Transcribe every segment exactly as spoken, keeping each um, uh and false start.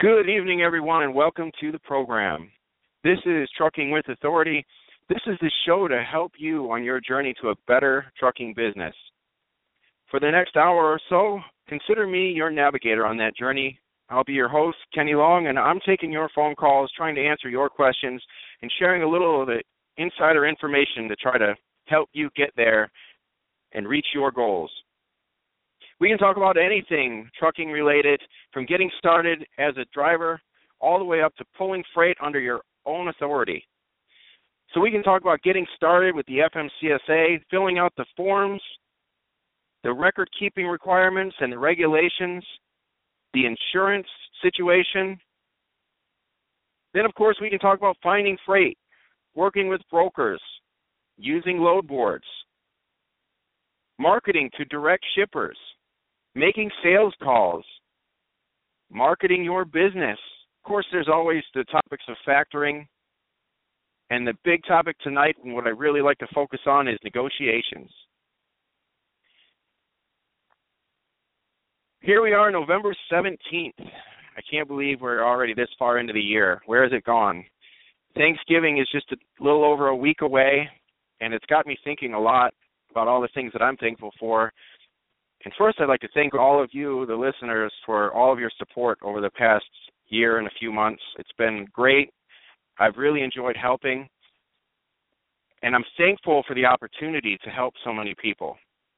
Good evening, everyone, and welcome to the program. This is Trucking with Authority. This is the show to help you on your journey to a better trucking business. For the next hour or so, consider me your navigator on that journey. I'll be your host, Kenny Long, and I'm taking your phone calls, trying to answer your questions, and sharing a little of the insider information to try to help you get there and reach your goals. We can talk about anything trucking related, from getting started as a driver all the way up to pulling freight under your own authority. So we can talk about getting started with the F M C S A, filling out the forms, the record-keeping requirements and the regulations, the insurance situation. Then, of course, we can talk about finding freight, working with brokers, using load boards, marketing to direct shippers, making sales calls, marketing your business. Of course, there's always the topics of factoring. And the big topic tonight, and what I really like to focus on, is negotiations. Here we are, November seventeenth. I can't believe we're already this far into the year. Where has it gone? Thanksgiving is just a little over a week away, and it's got me thinking a lot about all the things that I'm thankful for. And first, I'd like to thank all of you, the listeners, for all of your support over the past year and a few months. It's been great. I've really enjoyed helping, and I'm thankful for the opportunity to help so many people.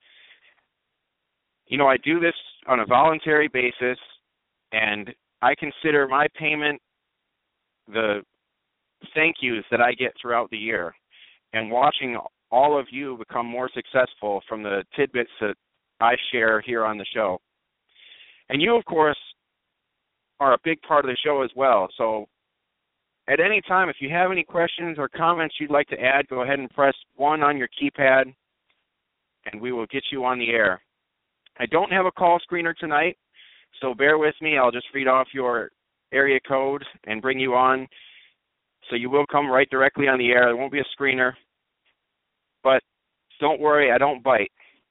You know, I do this on a voluntary basis, and I consider my payment the thank yous that I get throughout the year, and watching all of you become more successful from the tidbits that I share here on the show. And you, of course, are a big part of the show as well. So at any time, if you have any questions or comments you'd like to add, go ahead and press one on your keypad, and we will get you on the air. I don't have a call screener tonight, so bear with me. I'll just read off your area code and bring you on. So you will come right directly on the air. There won't be a screener. But don't worry, I don't bite.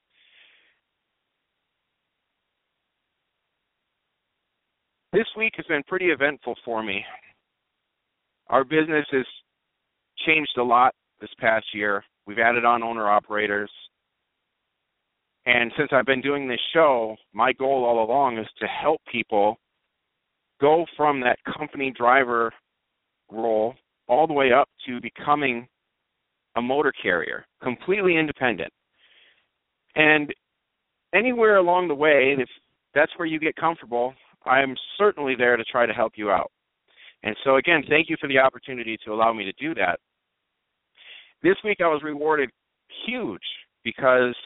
This week has been pretty eventful for me. Our business has changed a lot this past year. We've added on owner-operators. And since I've been doing this show, my goal all along is to help people go from that company driver role all the way up to becoming a motor carrier, completely independent. And anywhere along the way, if that's where you get comfortable, I'm certainly there to try to help you out. And so, again, thank you for the opportunity to allow me to do that. This week I was rewarded huge because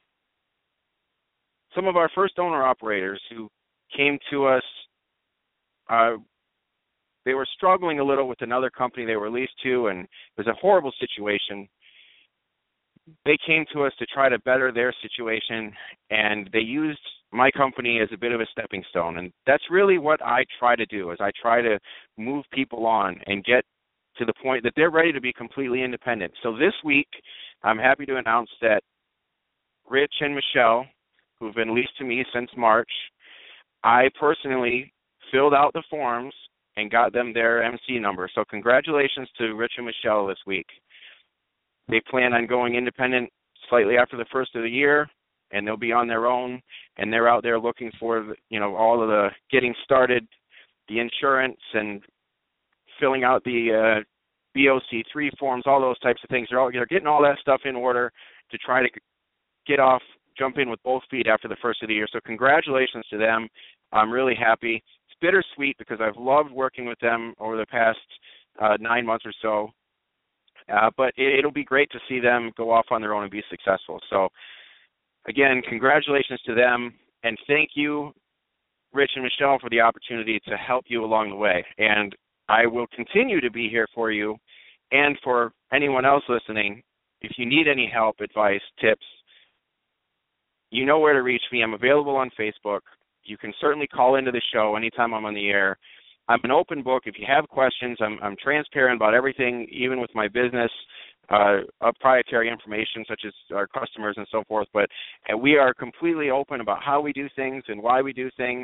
some of our first owner-operators who came to us, uh, they were struggling a little with another company they were leased to, and it was a horrible situation. They came to us to try to better their situation, and they used my company as a bit of a stepping stone. And that's really what I try to do, is I try to move people on and get to the point that they're ready to be completely independent. So this week, I'm happy to announce that Rich and Michelle, who've been leased to me since March, I personally filled out the forms and got them their M C number. So congratulations to Rich and Michelle this week. They plan on going independent slightly after the first of the year, and they'll be on their own, and they're out there looking for, you know, all of the getting started, the insurance, and filling out the uh, B O C three forms, all those types of things. They're, all, they're getting all that stuff in order to try to get off, jump in with both feet after the first of the year. So congratulations to them. I'm really happy. It's bittersweet because I've loved working with them over the past uh, nine months or so. Uh, but it, it'll be great to see them go off on their own and be successful. So, again, congratulations to them, and thank you, Rich and Michelle, for the opportunity to help you along the way. And I will continue to be here for you and for anyone else listening. If you need any help, advice, tips, you know where to reach me. I'm available on Facebook. You can certainly call into the show anytime I'm on the air. I'm an open book. If you have questions, I'm, I'm transparent about everything, even with my business, uh, proprietary information such as our customers and so forth. But and we are completely open about how we do things and why we do things.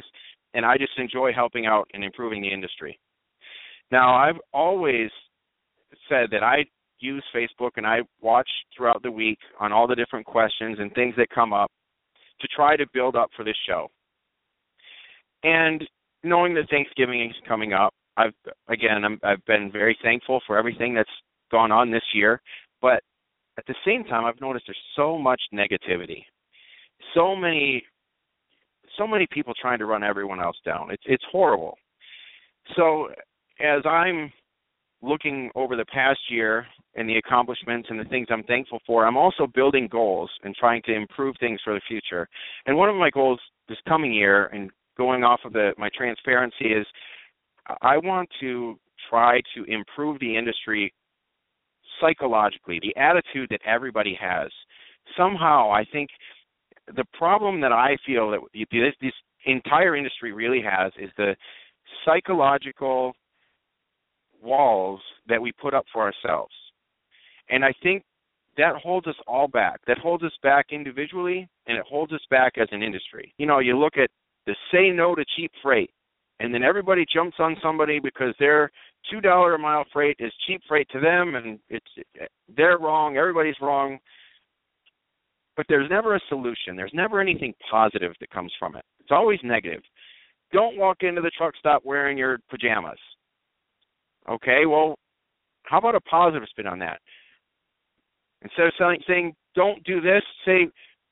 and I just enjoy helping out and improving the industry. Now, I've always said that I use Facebook and I watch throughout the week on all the different questions and things that come up to try to build up for this show. And knowing that Thanksgiving is coming up, I've again, I'm, I've been very thankful for everything that's gone on this year, but at the same time, I've noticed there's so much negativity, so many, so many people trying to run everyone else down. It's it's horrible. So as I'm looking over the past year and the accomplishments and the things I'm thankful for, I'm also building goals and trying to improve things for the future. And one of my goals this coming year, and going off of the, my transparency, is I want to try to improve the industry psychologically, the attitude that everybody has. Somehow, I think the problem that I feel that this, this entire industry really has is the psychological walls that we put up for ourselves. And I think that holds us all back. That holds us back individually, and it holds us back as an industry. You know, you look at the say no to cheap freight, and then everybody jumps on somebody because their two dollars a mile freight is cheap freight to them, and it's they're wrong, everybody's wrong. But there's never a solution. There's never anything positive that comes from it. It's always negative. Don't walk into the truck stop wearing your pajamas. Okay, well, how about a positive spin on that? Instead of saying, saying don't do this, say,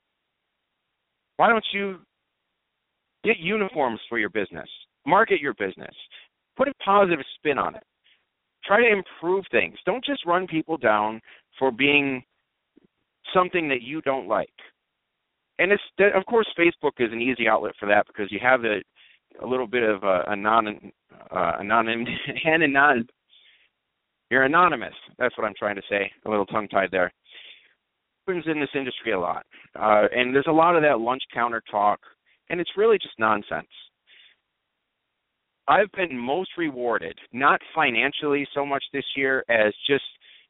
why don't you get uniforms for your business? Market your business. Put a positive spin on it. Try to improve things. Don't just run people down for being something that you don't like. And it's, of course, Facebook is an easy outlet for that because you have a, a little bit of a, a non, uh, anonym, and anon, you're anonymous. That's what I'm trying to say. A little tongue-tied there. Happens in this industry a lot, uh, and there's a lot of that lunch counter talk, and it's really just nonsense. I've been most rewarded, not financially so much this year as just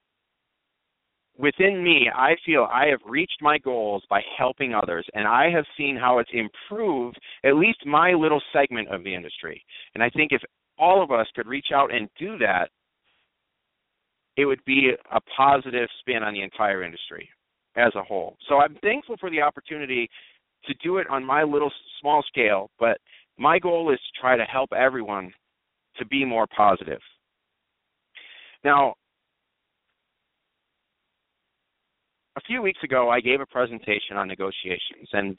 within me. I feel I have reached my goals by helping others, and I have seen how it's improved at least my little segment of the industry. And I think if all of us could reach out and do that, it would be a positive spin on the entire industry as a whole. So I'm thankful for the opportunity to do it on my little small scale, but my goal is to try to help everyone to be more positive. Now, a few weeks ago, I gave a presentation on negotiations, and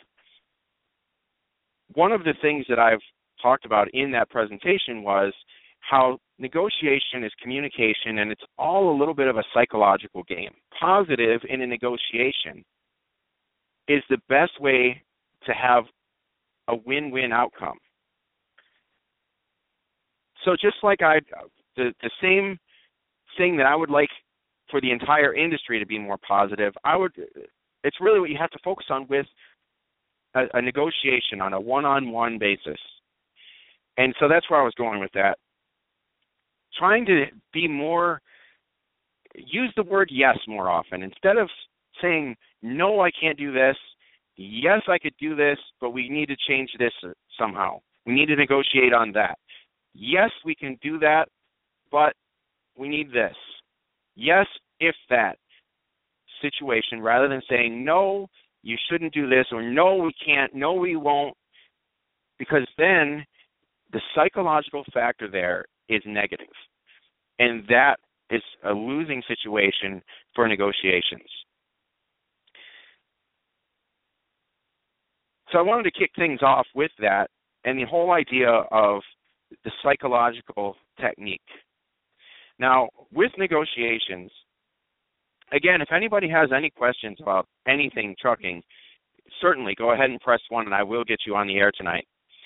one of the things that I've talked about in that presentation was how negotiation is communication, and it's all a little bit of a psychological game. Positive in a negotiation is the best way to have a win-win outcome. So just like I, the, the same thing that I would like for the entire industry to be more positive, I would, it's really what you have to focus on with a, a negotiation on a one-on-one basis. And so that's where I was going with that. Trying to be more, use the word yes more often. Instead of saying, no, I can't do this, yes, I could do this, but we need to change this somehow. We need to negotiate on that. Yes, we can do that, but we need this. Yes, if that situation, rather than saying, no, you shouldn't do this, or no, we can't, no, we won't, because then the psychological factor there is negative, and that is a losing situation for negotiations. So I wanted to kick things off with that and the whole idea of the psychological technique. Now, with negotiations, again, if anybody has any questions about anything trucking, certainly go ahead and press one, and I will get you on the air tonight.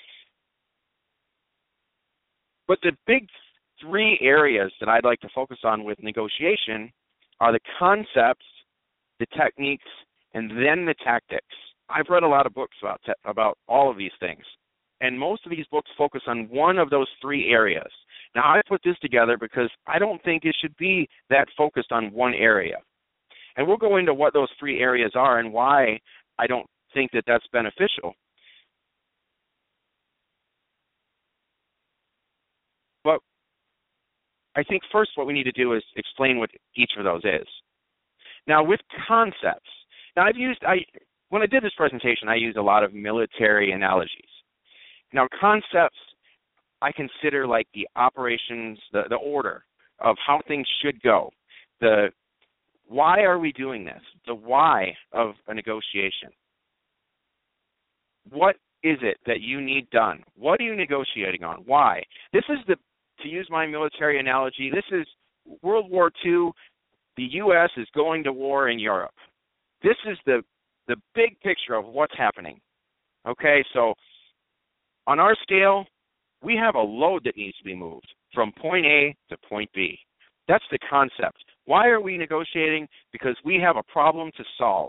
But the big three areas that I'd like to focus on with negotiation are the concepts, the techniques, and then the tactics. I've read a lot of books about te- about all of these things, and most of these books focus on one of those three areas. Now, I put this together because I don't think it should be that focused on one area. And we'll go into what those three areas are and why I don't think that that's beneficial. I think first what we need to do is explain what each of those is. Now, with concepts, now I've used, I when I did this presentation, I used a lot of military analogies. Now, concepts, I consider like the operations, the, the order of how things should go. The why are we doing this? The why of a negotiation. What is it that you need done? What are you negotiating on? Why? This is the, to use my military analogy, this is World War Two. The U S is going to war in Europe. This is the the big picture of what's happening. Okay, so on our scale, we have a load that needs to be moved from point A to point B. That's the concept. Why are we negotiating? Because we have a problem to solve.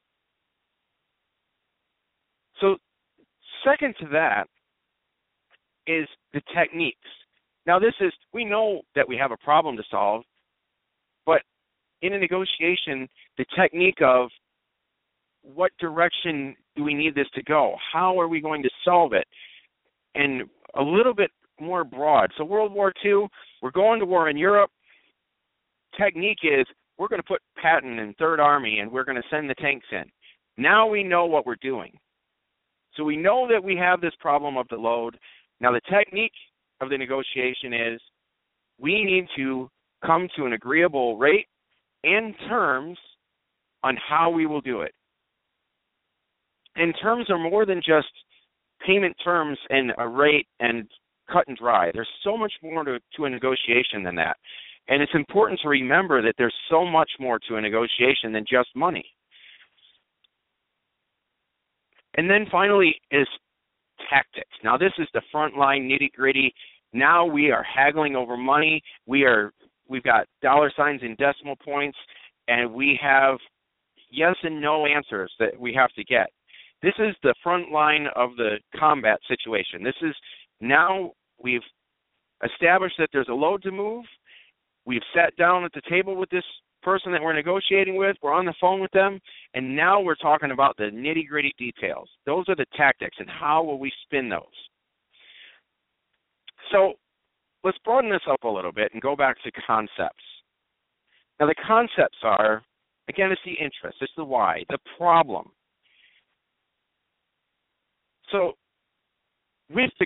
So second to that is the techniques. Now this is, we know that we have a problem to solve, but in a negotiation, the technique of what direction do we need this to go? How are we going to solve it? And a little bit more broad. So World War Two, we're going to war in Europe. Technique is we're going to put Patton in Third Army and we're going to send the tanks in. Now we know what we're doing. So we know that we have this problem of the load. Now the technique of the negotiation is we need to come to an agreeable rate and terms on how we will do it. And terms are more than just payment terms and a rate and cut and dry. There's so much more to, to a negotiation than that. And it's important to remember that there's so much more to a negotiation than just money. And then finally is tactics. Now this is the front line nitty-gritty. Now we are haggling over money. We are, we've got dollar signs and decimal points, and we have yes and no answers that we have to get. This is the front line of the combat situation. This is, now we've established that there's a load to move. We've sat down at the table with this person that we're negotiating with. We're on the phone with them. And now we're talking about the nitty-gritty details. Those are the tactics, and how will we spin those? So let's broaden this up a little bit and go back to concepts. Now the concepts are, again, it's the interest, it's the why, the problem. So with the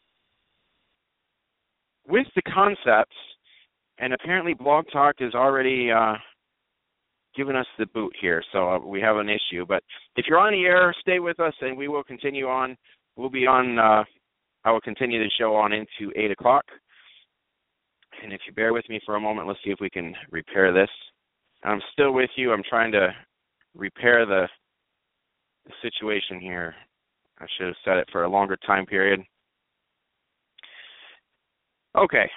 with the concepts, and apparently Blog Talk is already uh, giving us the boot here, so uh, we have an issue. But if you're on the air, stay with us, and we will continue on. We'll be on, uh, I will continue the show on into eight o'clock. And if you bear with me for a moment, let's see if we can repair this. I'm still with you. I'm trying to repair the, the situation here. I should have set it for a longer time period. Okay.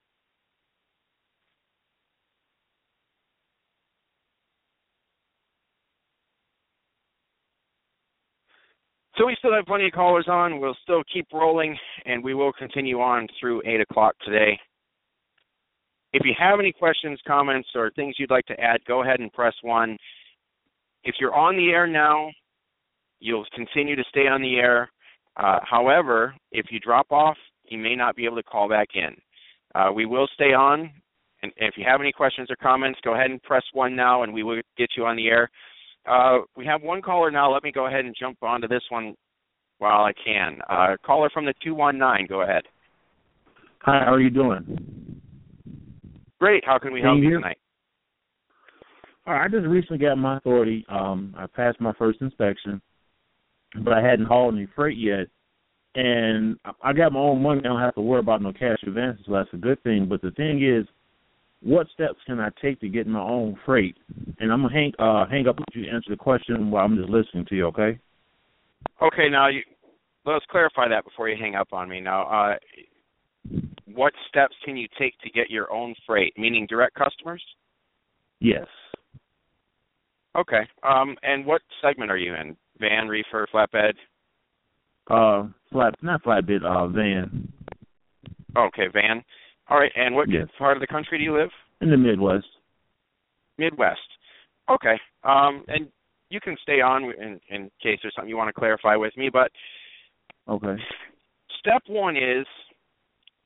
So we still have plenty of callers on. We'll still keep rolling, and we will continue on through eight o'clock today. If you have any questions, comments, or things you'd like to add, go ahead and press one. If you're on the air now, you'll continue to stay on the air. Uh, however, if you drop off, you may not be able to call back in. Uh, we will stay on, and if you have any questions or comments, go ahead and press one now, and we will get you on the air. Uh, we have one caller now. Let me go ahead and jump onto this one while I can. Uh, caller from the two one nine, go ahead. Hi, how are you doing? Great. How can we help you tonight? All right, I just recently got my authority. Um, I passed my first inspection, but I hadn't hauled any freight yet. And I got my own money. I don't have to worry about no cash advances, so that's a good thing. But the thing is, what steps can I take to get my own freight? And I'm going to hang, uh, hang up with you to answer the question while I'm just listening to you, okay? Okay, now, you, let's clarify that before you hang up on me. Now, uh, what steps can you take to get your own freight, meaning direct customers? Yes. Okay. Um, and what segment are you in? Van, reefer, flatbed? Uh, flat, not flatbed, uh, van. Okay, van. All right, and what yes. part of the country do you live? In the Midwest. Midwest. Okay. Um, and you can stay on in, in case there's something you want to clarify with me, but okay. Step one is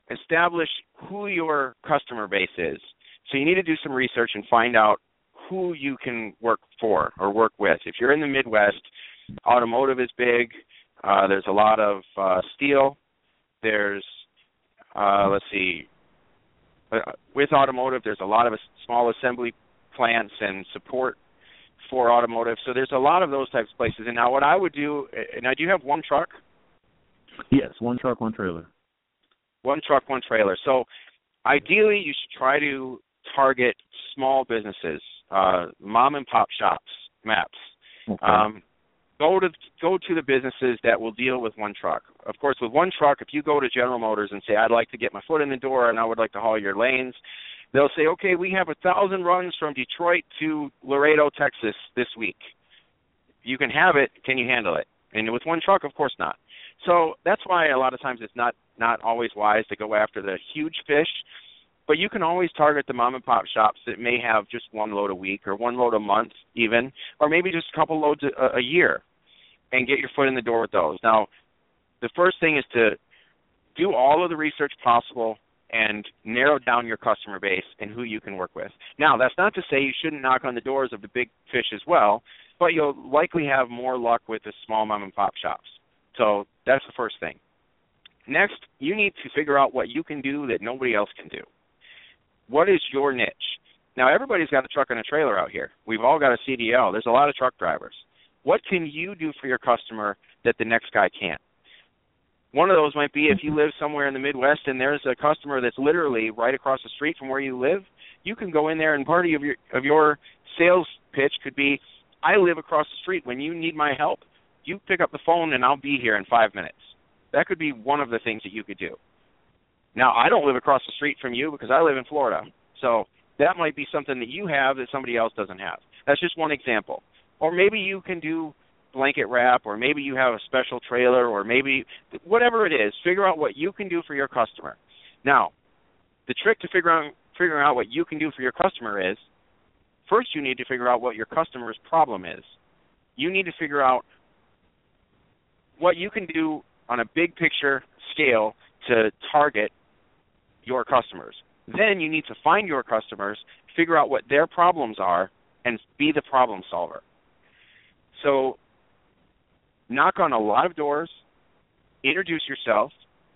establish who your customer base is. So you need to do some research and find out who you can work for or work with. If you're in the Midwest, automotive is big. Uh, there's a lot of uh, steel. There's, uh, let's see, uh, with automotive, there's a lot of small assembly plants and support for automotive. So there's a lot of those types of places. And now what I would do, now do you have one truck? Yes, one truck, one trailer. One truck, one trailer. So ideally you should try to target small businesses, uh, mom and pop shops, maps. Okay. Um, go to go to the businesses that will deal with one truck. Of course, with one truck, if you go to General Motors and say, I'd like to get my foot in the door and I would like to haul your lanes, they'll say, okay, we have a thousand runs from Detroit to Laredo, Texas this week. You can have it. Can you handle it? And with one truck, of course not. So that's why a lot of times it's not, not always wise to go after the huge fish, but you can always target the mom and pop shops that may have just one load a week or one load a month even, or maybe just a couple loads a, a year, and get your foot in the door with those. Now, the first thing is to do all of the research possible and narrow down your customer base and who you can work with. Now, that's not to say you shouldn't knock on the doors of the big fish as well, but you'll likely have more luck with the small mom and pop shops. So that's the first thing. Next, you need to figure out what you can do that nobody else can do. What is your niche? Now, everybody's got a truck and a trailer out here. We've all got a C D L. There's a lot of truck drivers. What can you do for your customer that the next guy can't? One of those might be if you live somewhere in the Midwest and there's a customer that's literally right across the street from where you live, you can go in there and part of your, of your sales pitch could be, I live across the street. When you need my help, you pick up the phone and I'll be here in five minutes. That could be one of the things that you could do. Now, I don't live across the street from you because I live in Florida. So that might be something that you have that somebody else doesn't have. That's just one example. Or maybe you can do blanket wrap, or maybe you have a special trailer, or maybe whatever it is, figure out what you can do for your customer. Now, the trick to figure out, figuring out what you can do for your customer is, first you need to figure out what your customer's problem is. You need to figure out what you can do on a big picture scale to target your customers. Then you need to find your customers, figure out what their problems are, and be the problem solver. So knock on a lot of doors, introduce yourself,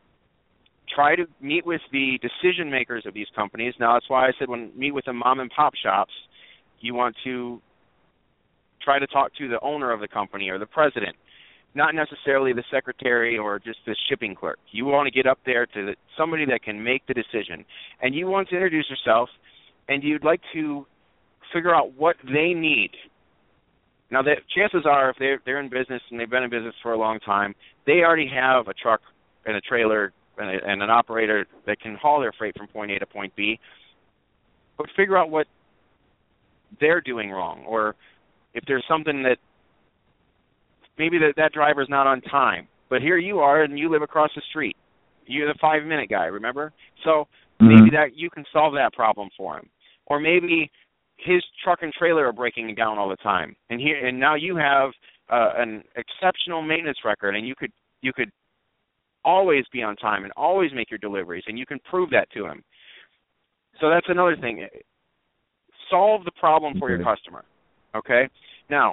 try to meet with the decision makers of these companies. Now, that's why I said when meet with the mom and pop shops, you want to try to talk to the owner of the company or the president, not necessarily the secretary or just the shipping clerk. You want to get up there to the, somebody that can make the decision. And you want to introduce yourself, and you'd like to figure out what they need. Now, the chances are if they're, they're in business and they've been in business for a long time, they already have a truck and a trailer and, a, and an operator that can haul their freight from point A to point B. But figure out what they're doing wrong, or if there's something that maybe that, that driver's not on time. But here you are, and you live across the street. You're the five-minute guy, remember? So mm-hmm. maybe that you can solve that problem for him. Or maybe his truck and trailer are breaking down all the time, and here and now you have uh, an exceptional maintenance record, and you could you could always be on time and always make your deliveries, and you can prove that to him. So that's another thing. Solve the problem for your customer. Okay? Now,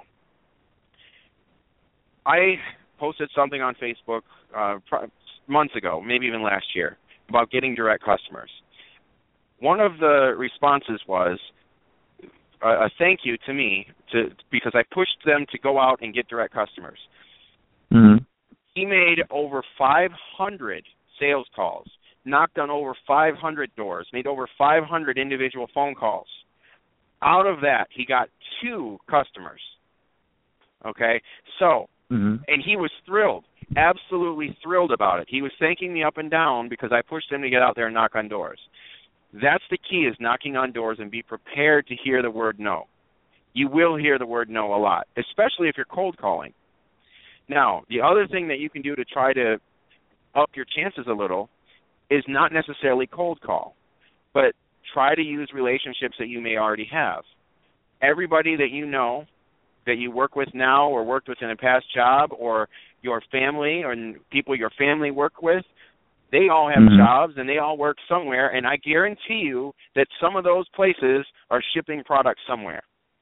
I posted something on Facebook uh, months ago, maybe even last year, about getting direct customers. One of the responses was a, a thank you to me to because I pushed them to go out and get direct customers. Mm-hmm. He made over five hundred sales calls, knocked on over five hundred doors, made over five hundred individual phone calls. Out of that, he got two customers. Okay? So, mm-hmm. and he was thrilled, absolutely thrilled about it. He was thanking me up and down because I pushed him to get out there and knock on doors. That's the key, is knocking on doors, and be prepared to hear the word no. You will hear the word no a lot, especially if you're cold calling. Now, the other thing that you can do to try to up your chances a little is not necessarily cold call, but try to use relationships that you may already have. Everybody that you know, that you work with now or worked with in a past job, or your family or people your family work with, They all have mm-hmm. jobs, and they all work somewhere, and I guarantee you that some of those places are shipping products somewhere.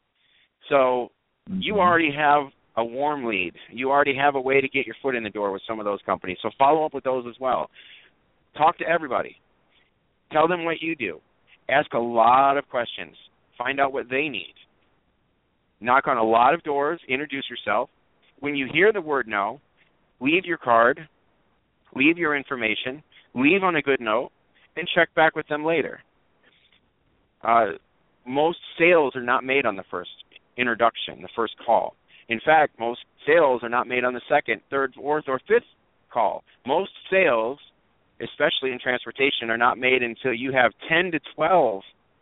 So mm-hmm. you already have a warm lead. You already have a way to get your foot in the door with some of those companies. So follow up with those as well. Talk to everybody. Tell them what you do. Ask a lot of questions. Find out what they need. Knock on a lot of doors. Introduce yourself. When you hear the word no, leave your card, leave your information, leave on a good note, and check back with them later. Uh, most sales are not made on the first introduction, the first call. In fact, most sales are not made on the second, third, fourth, or fifth call. Most sales, especially in transportation, are not made until you have ten to twelve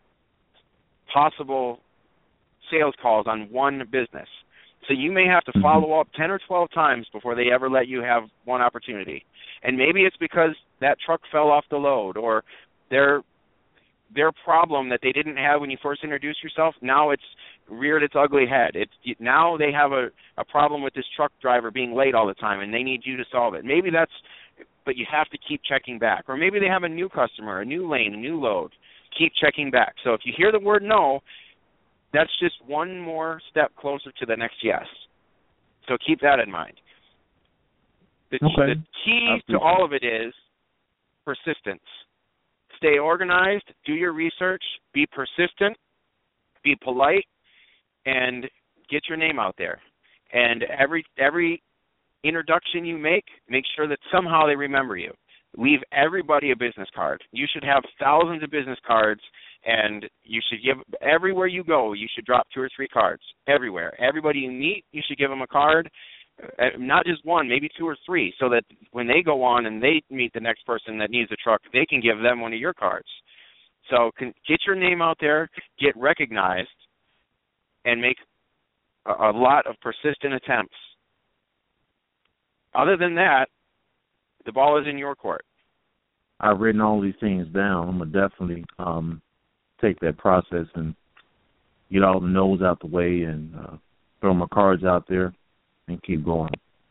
possible sales calls on one business. So you may have to follow up ten or twelve times before they ever let you have one opportunity. And maybe it's because that truck fell off the load, or their their problem that they didn't have when you first introduced yourself, now it's reared its ugly head. It's now they have a, a problem with this truck driver being late all the time, and they need you to solve it. Maybe that's, but you have to keep checking back. Or maybe they have a new customer, a new lane, a new load. Keep checking back. So if you hear the word no, that's just one more step closer to the next yes. So keep that in mind. The, okay. the key to all of it is persistence. Stay organized, do your research, be persistent, be polite, and get your name out there. And every every introduction you make, make sure that somehow they remember you. Leave everybody a business card. You should have thousands of business cards, and you should give, everywhere you go, you should drop two or three cards. Everywhere. Everybody you meet, you should give them a card. Uh, not just one, maybe two or three, so that when they go on and they meet the next person that needs a truck, they can give them one of your cards. So can, get your name out there, get recognized, and make a, a lot of persistent attempts. Other than that, the ball is in your court. I've written all these things down. I'm going to definitely um, take that process and get all the no's out the way and uh, throw my cards out there and keep going.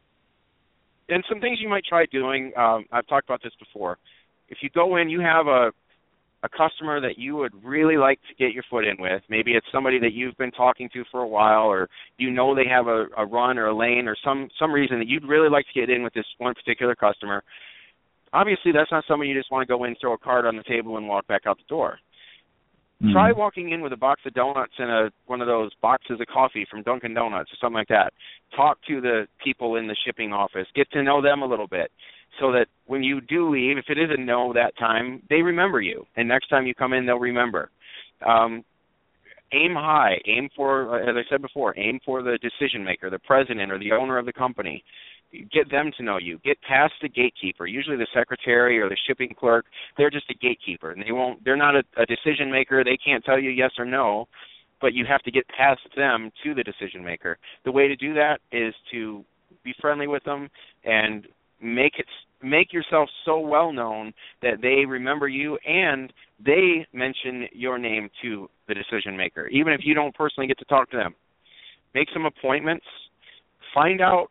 And some things you might try doing, um, I've talked about this before. If you go in, you have a, a customer that you would really like to get your foot in with. Maybe it's somebody that you've been talking to for a while, or you know they have a, a run or a lane or some, some reason that you'd really like to get in with this one particular customer. Obviously, that's not somebody you just want to go in, throw a card on the table, and walk back out the door. Mm-hmm. Try walking in with a box of donuts and a one of those boxes of coffee from Dunkin' Donuts or something like that. Talk to the people in the shipping office. Get to know them a little bit so that when you do leave, if it is a no that time, they remember you. And next time you come in, they'll remember. Um, aim high. Aim for, as I said before, aim for the decision maker, the president or the owner of the company. Get them to know you. Get past the gatekeeper. Usually the secretary or the shipping clerk, they're just a gatekeeper, and they won't. They're not a, a decision maker. They can't tell you yes or no, but you have to get past them to the decision maker. The way to do that is to be friendly with them and make it make yourself so well known that they remember you and they mention your name to the decision maker, even if you don't personally get to talk to them. Make some appointments. Find out.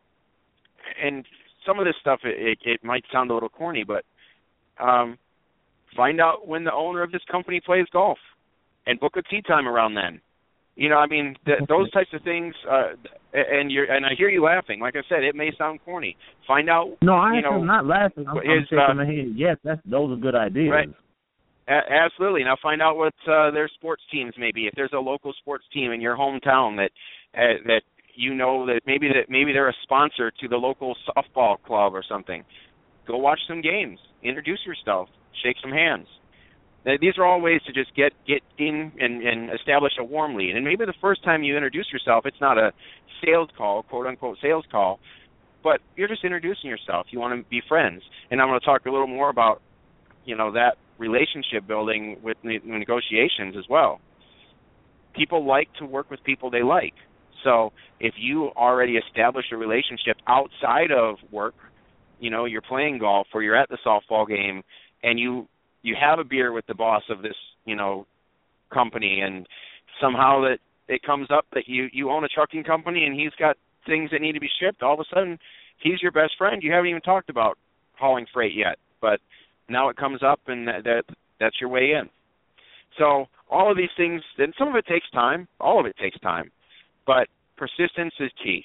And some of this stuff, it, it might sound a little corny, but um, find out when the owner of this company plays golf and book a tee time around then. You know, I mean, th- those types of things, uh, and you're, and I hear you laughing. Like I said, it may sound corny. Find out, No, I you know, am not laughing. I'm, his, I'm shaking uh, my head. Yes, that's, those are good ideas. Right. A- absolutely. Now find out what uh, their sports teams may be. If there's a local sports team in your hometown that uh, that you know that maybe that maybe they're a sponsor to the local softball club or something, go watch some games. Introduce yourself. Shake some hands. Now, these are all ways to just get, get in and, and establish a warm lead. And maybe the first time you introduce yourself, it's not a sales call, quote-unquote sales call, but you're just introducing yourself. You want to be friends. And I'm going to talk a little more about, you know, that relationship building with ne- negotiations as well. People like to work with people they like. So if you already establish a relationship outside of work, you know, you're playing golf or you're at the softball game and you you have a beer with the boss of this, you know, company, and somehow that it comes up that you, you own a trucking company and he's got things that need to be shipped, all of a sudden he's your best friend. You haven't even talked about hauling freight yet, but now it comes up, and that, that that's your way in. So all of these things, and some of it takes time. All of it takes time. But persistence is key.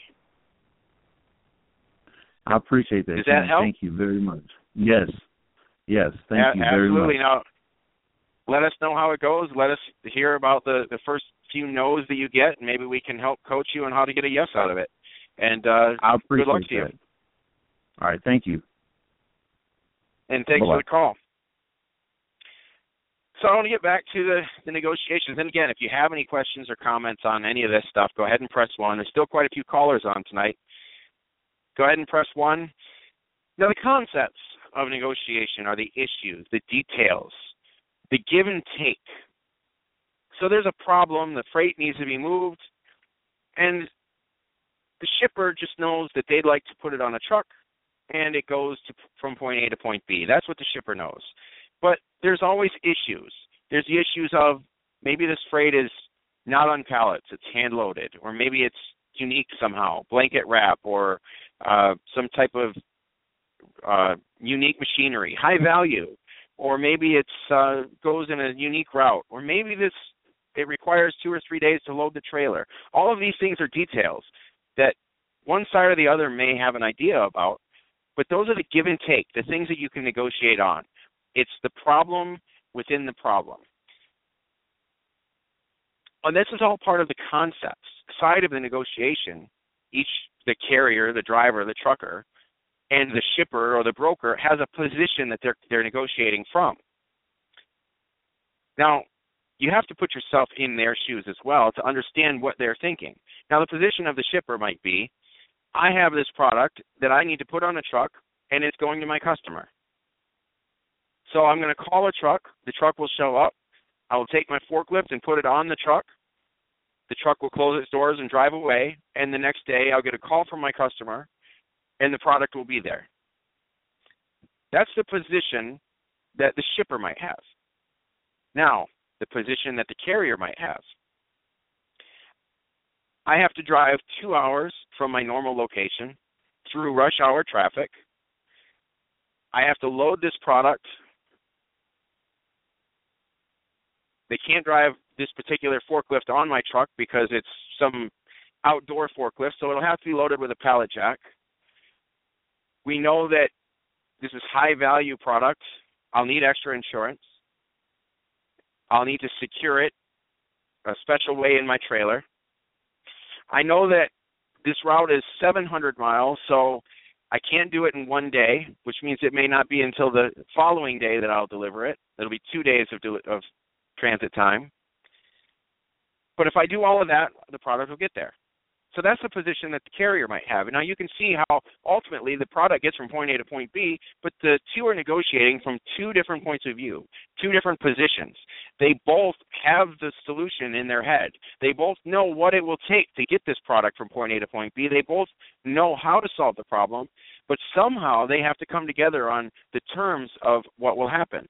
I appreciate that. Does that help? Thank you very much. Yes. Yes, thank A- you very much. Absolutely. Now, let us know how it goes. Let us hear about the, the first few no's that you get, and maybe we can help coach you on how to get a yes out of it. And uh, I appreciate good luck to you. that. All right, thank you. And thanks Bye-bye. for the call. So I want to get back to the, the negotiations. And again, if you have any questions or comments on any of this stuff, go ahead and press one. There's still quite a few callers on tonight. Go ahead and press one. Now, the concepts of negotiation are the issues, the details, the give and take. So there's a problem. The freight needs to be moved, and the shipper just knows that they'd like to put it on a truck, and it goes to, from point A to point B. That's what the shipper knows. But there's always issues. There's the issues of maybe this freight is not on pallets, it's hand-loaded, or maybe it's unique somehow, blanket wrap, or uh, some type of uh, unique machinery, high value, or maybe it uh, goes in a unique route, or maybe this it requires two or three days to load the trailer. All of these things are details that one side or the other may have an idea about, but those are the give and take, the things that you can negotiate on. It's the problem within the problem. And this is all part of the concepts side of the negotiation. Each, the carrier, the driver, the trucker, and the shipper or the broker has a position that they're they're negotiating from. Now, you have to put yourself in their shoes as well to understand what they're thinking. Now, the position of the shipper might be, I have this product that I need to put on a truck, and it's going to my customer. So I'm going to call a truck. The truck will show up. I will take my forklift and put it on the truck. The truck will close its doors and drive away, and the next day I'll get a call from my customer, and the product will be there. That's the position that the shipper might have. Now, the position that the carrier might have. I have to drive two hours from my normal location through rush hour traffic. I have to load this product. They can't drive this particular forklift on my truck because it's some outdoor forklift, so it'll have to be loaded with a pallet jack. We know that this is high-value product. I'll need extra insurance. I'll need to secure it a special way in my trailer. I know that this route is seven hundred miles, so I can't do it in one day, which means it may not be until the following day that I'll deliver it. It'll be two days of, del- of transit time. But if I do all of that, the product will get there. So that's the position that the carrier might have. And now you can see how ultimately the product gets from point A to point B, but the two are negotiating from two different points of view, two different positions. They both have the solution in their head. They both know what it will take to get this product from point A to point B. They both know how to solve the problem, but somehow they have to come together on the terms of what will happen.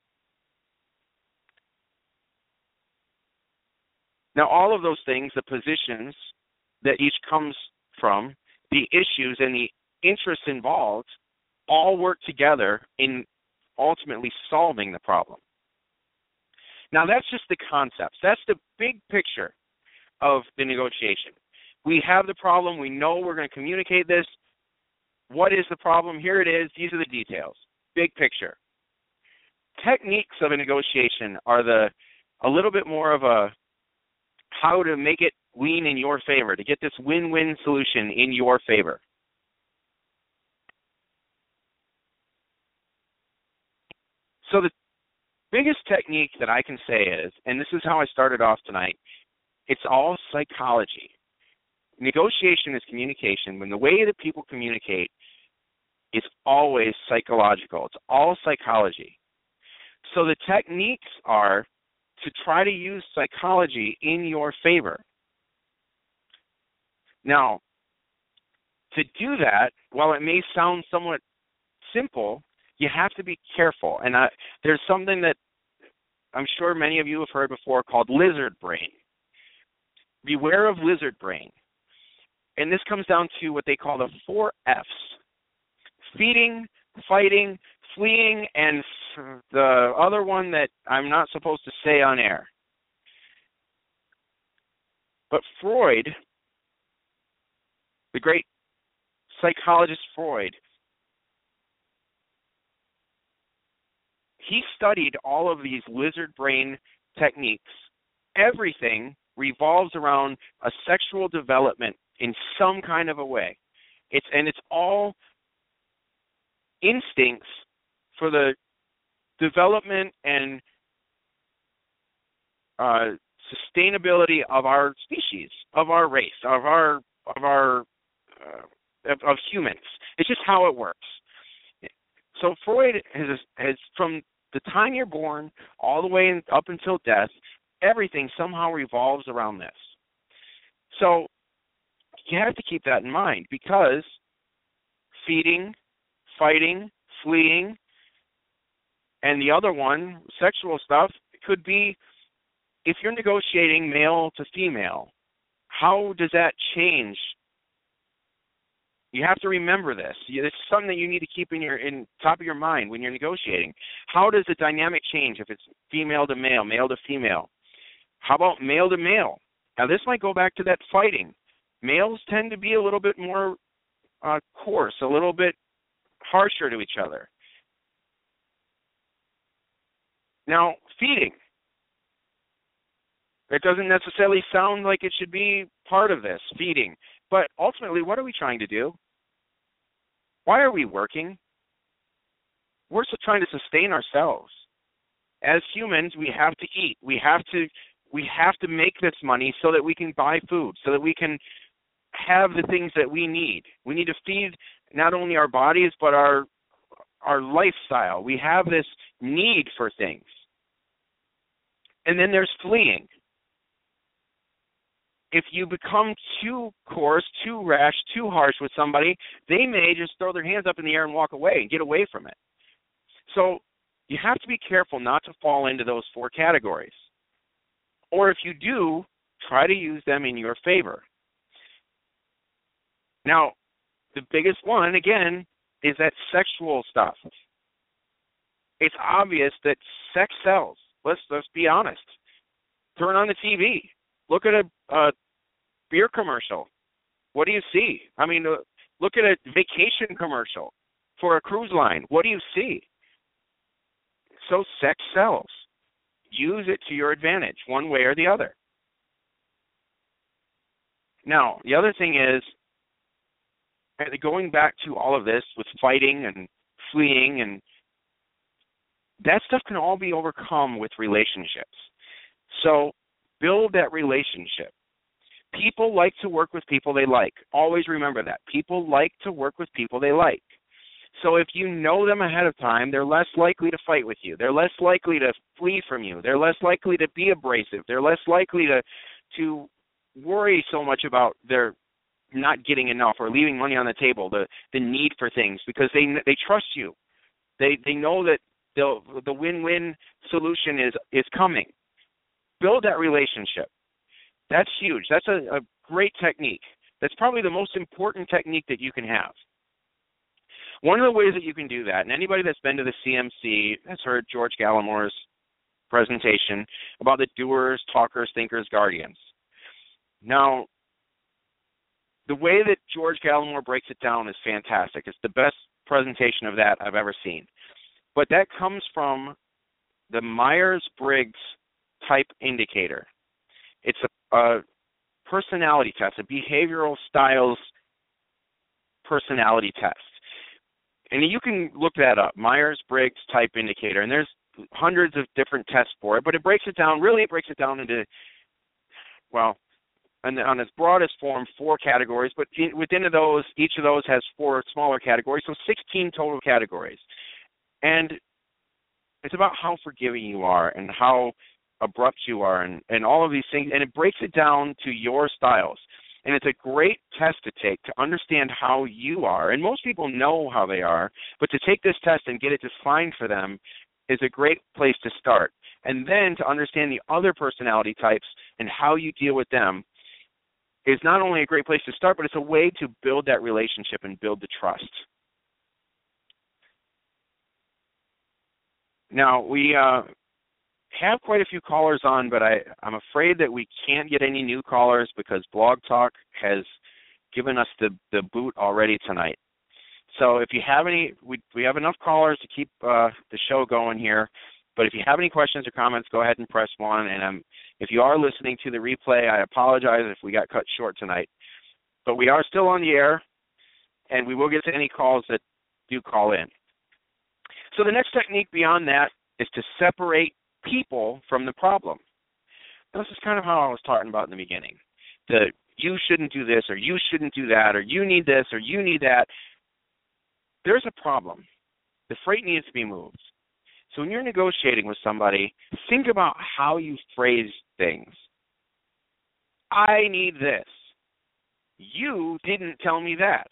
Now, all of those things, the positions that each comes from, the issues and the interests involved, all work together in ultimately solving the problem. Now, that's just the concepts. That's the big picture of the negotiation. We have the problem. We know we're going to communicate this. What is the problem? Here it is. These are the details. Big picture. Techniques of a negotiation are the a little bit more of a how to make it lean in your favor, to get this win-win solution in your favor. So the biggest technique that I can say is, and this is how I started off tonight, it's all psychology. Negotiation is communication. When the way that people communicate is always psychological. It's all psychology. So the techniques are to try to use psychology in your favor. Now, to do that, while it may sound somewhat simple, you have to be careful. And I, there's something that I'm sure many of you have heard before called lizard brain. Beware of lizard brain. And this comes down to what they call the four F's. Feeding, fighting, fleeing, and the other one that I'm not supposed to say on air. But Freud, the great psychologist Freud, he studied all of these lizard brain techniques. Everything revolves around a sexual development in some kind of a way. It's and it's all instincts for the development and uh, sustainability of our species, of our race, of our of our uh, of, of humans. It's just how it works. So Freud has has from the time you're born all the way in, up until death, everything somehow revolves around this. So you have to keep that in mind, because feeding, fighting, fleeing, and the other one, sexual stuff, could be, if you're negotiating male to female, how does that change? You have to remember this. It's something that you need to keep in your in top of your mind when you're negotiating. How does the dynamic change if it's female to male, male to female? How about male to male? Now, this might go back to that fighting. Males tend to be a little bit more uh, coarse, a little bit harsher to each other. Now, feeding. It doesn't necessarily sound like it should be part of this, feeding. But ultimately, what are we trying to do? Why are we working? We're still trying to sustain ourselves. As humans, we have to eat. We have to we have to make this money so that we can buy food, so that we can have the things that we need. We need to feed not only our bodies, but our our lifestyle. We have this need for things. And then there's fleeing. If you become too coarse, too rash, too harsh with somebody, they may just throw their hands up in the air and walk away and get away from it. So you have to be careful not to fall into those four categories. Or if you do, try to use them in your favor. Now, the biggest one, again, is that sexual stuff. It's obvious that sex sells. Let's, let's be honest. Turn on the T V. Look at a, a beer commercial. What do you see? I mean, uh, look at a vacation commercial for a cruise line. What do you see? So sex sells. Use it to your advantage, one way or the other. Now, the other thing is, going back to all of this with fighting and fleeing, and that stuff can all be overcome with relationships. So build that relationship. People like to work with people they like. Always remember that. People like to work with people they like. So if you know them ahead of time, they're less likely to fight with you. They're less likely to flee from you. They're less likely to be abrasive. They're less likely to to worry so much about their not getting enough or leaving money on the table, the the need for things, because they they trust you. They they know that the the win-win solution is is coming. Build that relationship. That's huge. That's a, a great technique. That's probably the most important technique that you can have. One of the ways that you can do that, and anybody that's been to the C M C has heard George Gallimore's presentation about the doers, talkers, thinkers, guardians. Now, the way that George Gallimore breaks it down is fantastic. It's the best presentation of that I've ever seen. But that comes from the Myers-Briggs type indicator. It's a, a personality test, a behavioral styles personality test. And you can look that up, Myers-Briggs type indicator. And there's hundreds of different tests for it, but it breaks it down, really it breaks it down into, well, on, on its broadest form, four categories. But in, within those, each of those has four smaller categories, so sixteen total categories. And it's about how forgiving you are and how abrupt you are and, and all of these things. And it breaks it down to your styles. And it's a great test to take to understand how you are. And most people know how they are, but to take this test and get it defined for them is a great place to start. And then to understand the other personality types and how you deal with them is not only a great place to start, but it's a way to build that relationship and build the trust. Now, we uh, have quite a few callers on, but I, I'm afraid that we can't get any new callers because Blog Talk has given us the, the boot already tonight. So if you have any, we, we have enough callers to keep uh, the show going here. But if you have any questions or comments, go ahead and press one. And um, if you are listening to the replay, I apologize if we got cut short tonight. But we are still on the air, and we will get to any calls that do call in. So the next technique beyond that is to separate people from the problem. Now, this is kind of how I was talking about in the beginning. The you shouldn't do this, or you shouldn't do that, or you need this, or you need that. There's a problem. The freight needs to be moved. So when you're negotiating with somebody, think about how you phrase things. I need this. You didn't tell me that.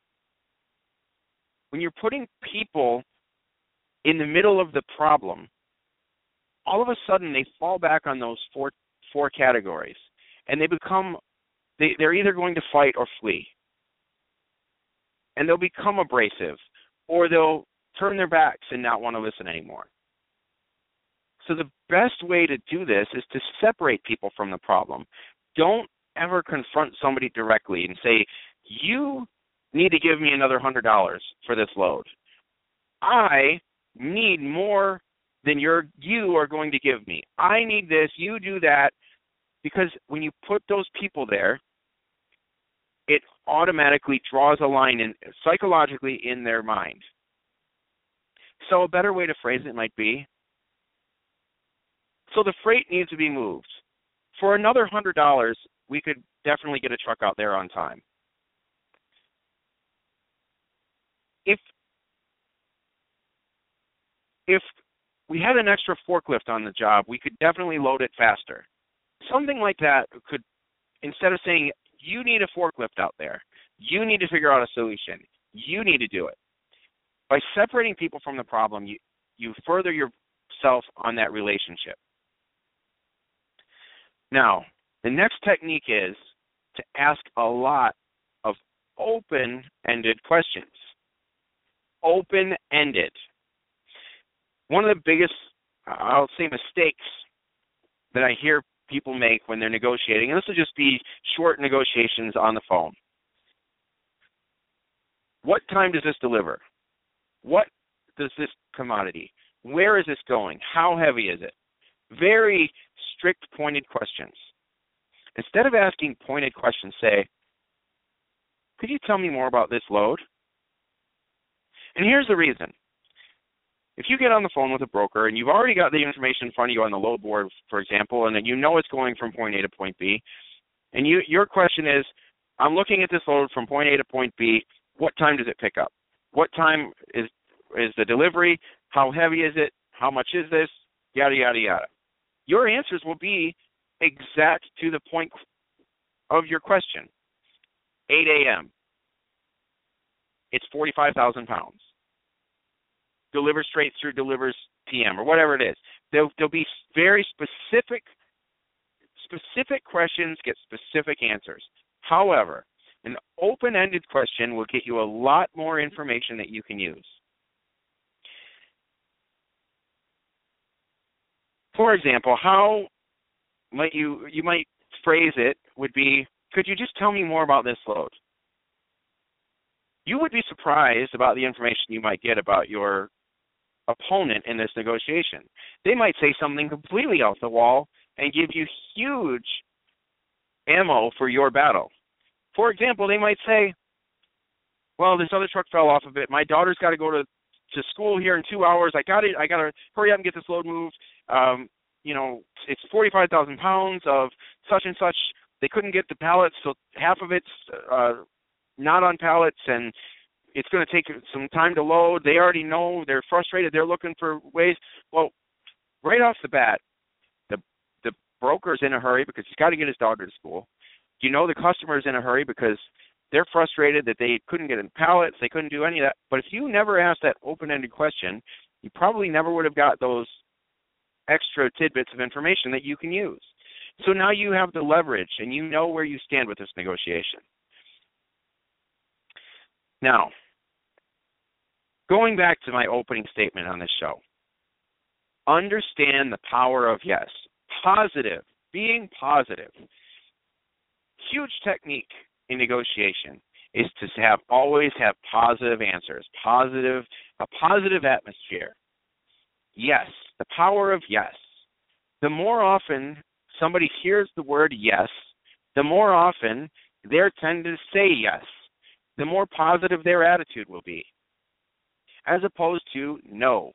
When you're putting people in the middle of the problem, all of a sudden they fall back on those four four categories, and they become they, they're either going to fight or flee, and they'll become abrasive, or they'll turn their backs and not want to listen anymore. So the best way to do this is to separate people from the problem. Don't ever confront somebody directly and say, you need to give me another one hundred dollars for this load. I need more than you're, you are going to give me. I need this, you do that, because when you put those people there, it automatically draws a line in, psychologically in their mind. So a better way to phrase it might be, so the freight needs to be moved. For another one hundred dollars, we could definitely get a truck out there on time. If if we had an extra forklift on the job, we could definitely load it faster. Something like that could, instead of saying, you need a forklift out there, you need to figure out a solution, you need to do it. By separating people from the problem, you, you further yourself on that relationship. Now, the next technique is to ask a lot of open-ended questions. Open-ended. One of the biggest, I'll say, mistakes that I hear people make when they're negotiating, and this will just be short negotiations on the phone. What time does this deliver? What does this commodity? Where is this going? How heavy is it? Very strict, pointed questions. Instead of asking pointed questions, say, could you tell me more about this load? And here's the reason. If you get on the phone with a broker and you've already got the information in front of you on the load board, for example, and then you know it's going from point A to point B, and you, your question is, I'm looking at this load from point A to point B, what time does it pick up? What time is is the delivery? How heavy is it? How much is this? Yada, yada, yada. Your answers will be exact to the point of your question. eight a.m. It's forty-five thousand pounds. Delivers straight through, delivers P M, or whatever it is. There'll, there'll be very specific, specific questions, get specific answers. However, an open-ended question will get you a lot more information that you can use. For example, how might you you might phrase it would be, could you just tell me more about this load? You would be surprised about the information you might get about your opponent in this negotiation. They might say something completely off the wall and give you huge ammo for your battle. For example, they might say, well, this other truck fell off of it. My daughter's got to go to, to school here in two hours. I got it. I got to hurry up and get this load moved. Um, you know, it's forty-five thousand pounds of such and such. They couldn't get the pallets, so half of it's uh, not on pallets, and it's going to take some time to load. They already know. They're frustrated. They're looking for ways. Well, right off the bat, the the broker's in a hurry because he's got to get his daughter to school. You know the customer's in a hurry because they're frustrated that they couldn't get in pallets. They couldn't do any of that. But if you never asked that open-ended question, you probably never would have got those extra tidbits of information that you can use. So now you have the leverage, and you know where you stand with this negotiation. Now, going back to my opening statement on this show, understand the power of yes. Positive, being positive. Huge technique in negotiation is to have always have positive answers, positive, a positive atmosphere. Yes, the power of yes. The more often somebody hears the word yes, the more often they're tend to say yes, the more positive their attitude will be, as opposed to no.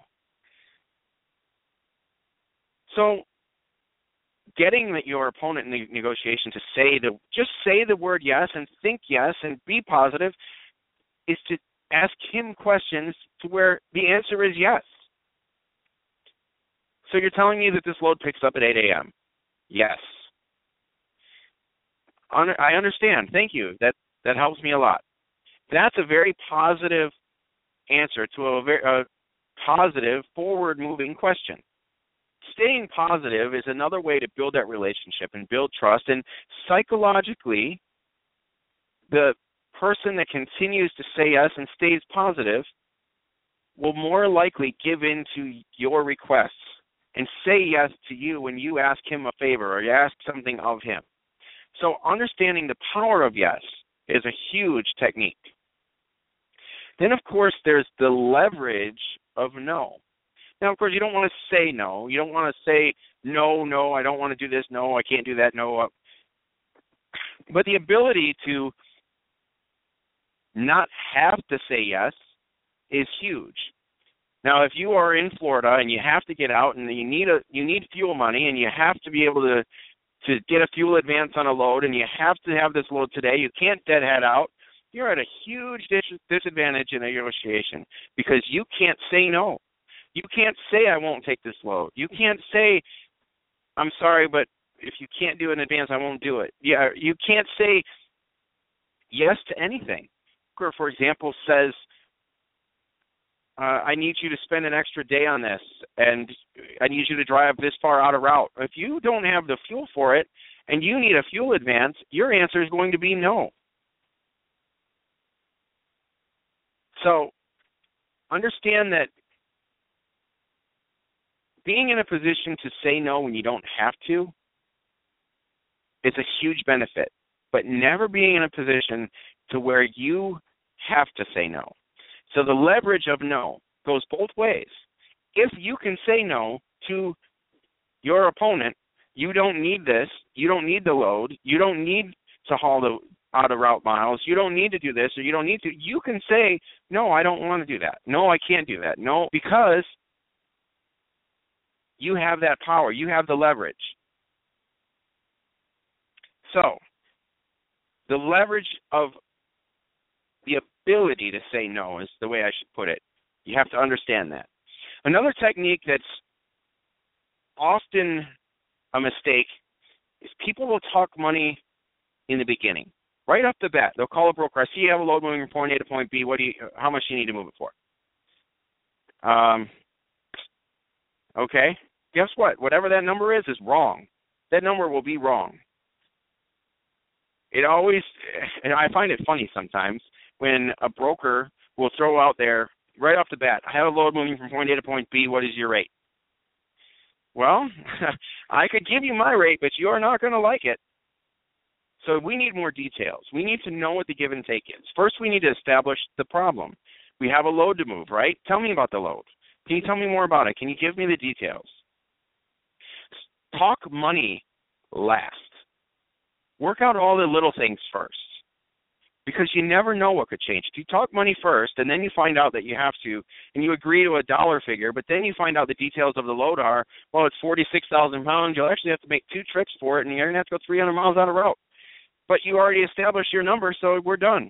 So getting your opponent in the negotiation to say the just say the word yes and think yes and be positive is to ask him questions to where the answer is yes. So you're telling me that this load picks up at eight a.m. Yes. I understand. Thank you. That that helps me a lot. That's a very positive answer to a very a positive, forward-moving question. Staying positive is another way to build that relationship and build trust. And psychologically, the person that continues to say yes and stays positive will more likely give in to your requests and say yes to you when you ask him a favor or you ask something of him. So understanding the power of yes is a huge technique. Then, of course, there's the leverage of no. Now, of course, you don't want to say no. You don't want to say, no, no, I don't want to do this. No, I can't do that. No. But the ability to not have to say yes is huge. Now, if you are in Florida and you have to get out and you need a you need fuel money and you have to be able to to get a fuel advance on a load and you have to have this load today, you can't deadhead out, you're at a huge dis- disadvantage in a negotiation because you can't say no. You can't say I won't take this load. You can't say I'm sorry, but if you can't do it in advance, I won't do it. Yeah, you can't say yes to anything. Or, for example, says, Uh, I need you to spend an extra day on this, and I need you to drive this far out of route. If you don't have the fuel for it and you need a fuel advance, your answer is going to be no. So understand that being in a position to say no when you don't have to is a huge benefit, but never being in a position to where you have to say no. So the leverage of no goes both ways. If you can say no to your opponent, you don't need this, you don't need the load, you don't need to haul the out of route miles, you don't need to do this, or you don't need to, you can say, no, I don't want to do that. No, I can't do that. No, because you have that power, you have the leverage. So, the leverage of the ability to say no is the way I should put it. You have to understand that. Another technique that's often a mistake is people will talk money in the beginning. Right off the bat, they'll call a broker. I see you have a load moving from point A to point B. What do you? How much do you need to move it for? Um. Okay. Guess what? Whatever that number is is wrong. That number will be wrong. It always, and I find it funny sometimes, when a broker will throw out there, right off the bat, I have a load moving from point A to point B, what is your rate? Well, I could give you my rate, but you're not going to like it. So we need more details. We need to know what the give and take is. First, we need to establish the problem. We have a load to move, right? Tell me about the load. Can you tell me more about it? Can you give me the details? Talk money last. Work out all the little things first, because you never know what could change. If you talk money first and then you find out that you have to, and you agree to a dollar figure, but then you find out the details of the load are, well, it's forty-six thousand pounds, you'll actually have to make two trips for it, and you're going to have to go three hundred miles out of route. But you already established your number, so we're done.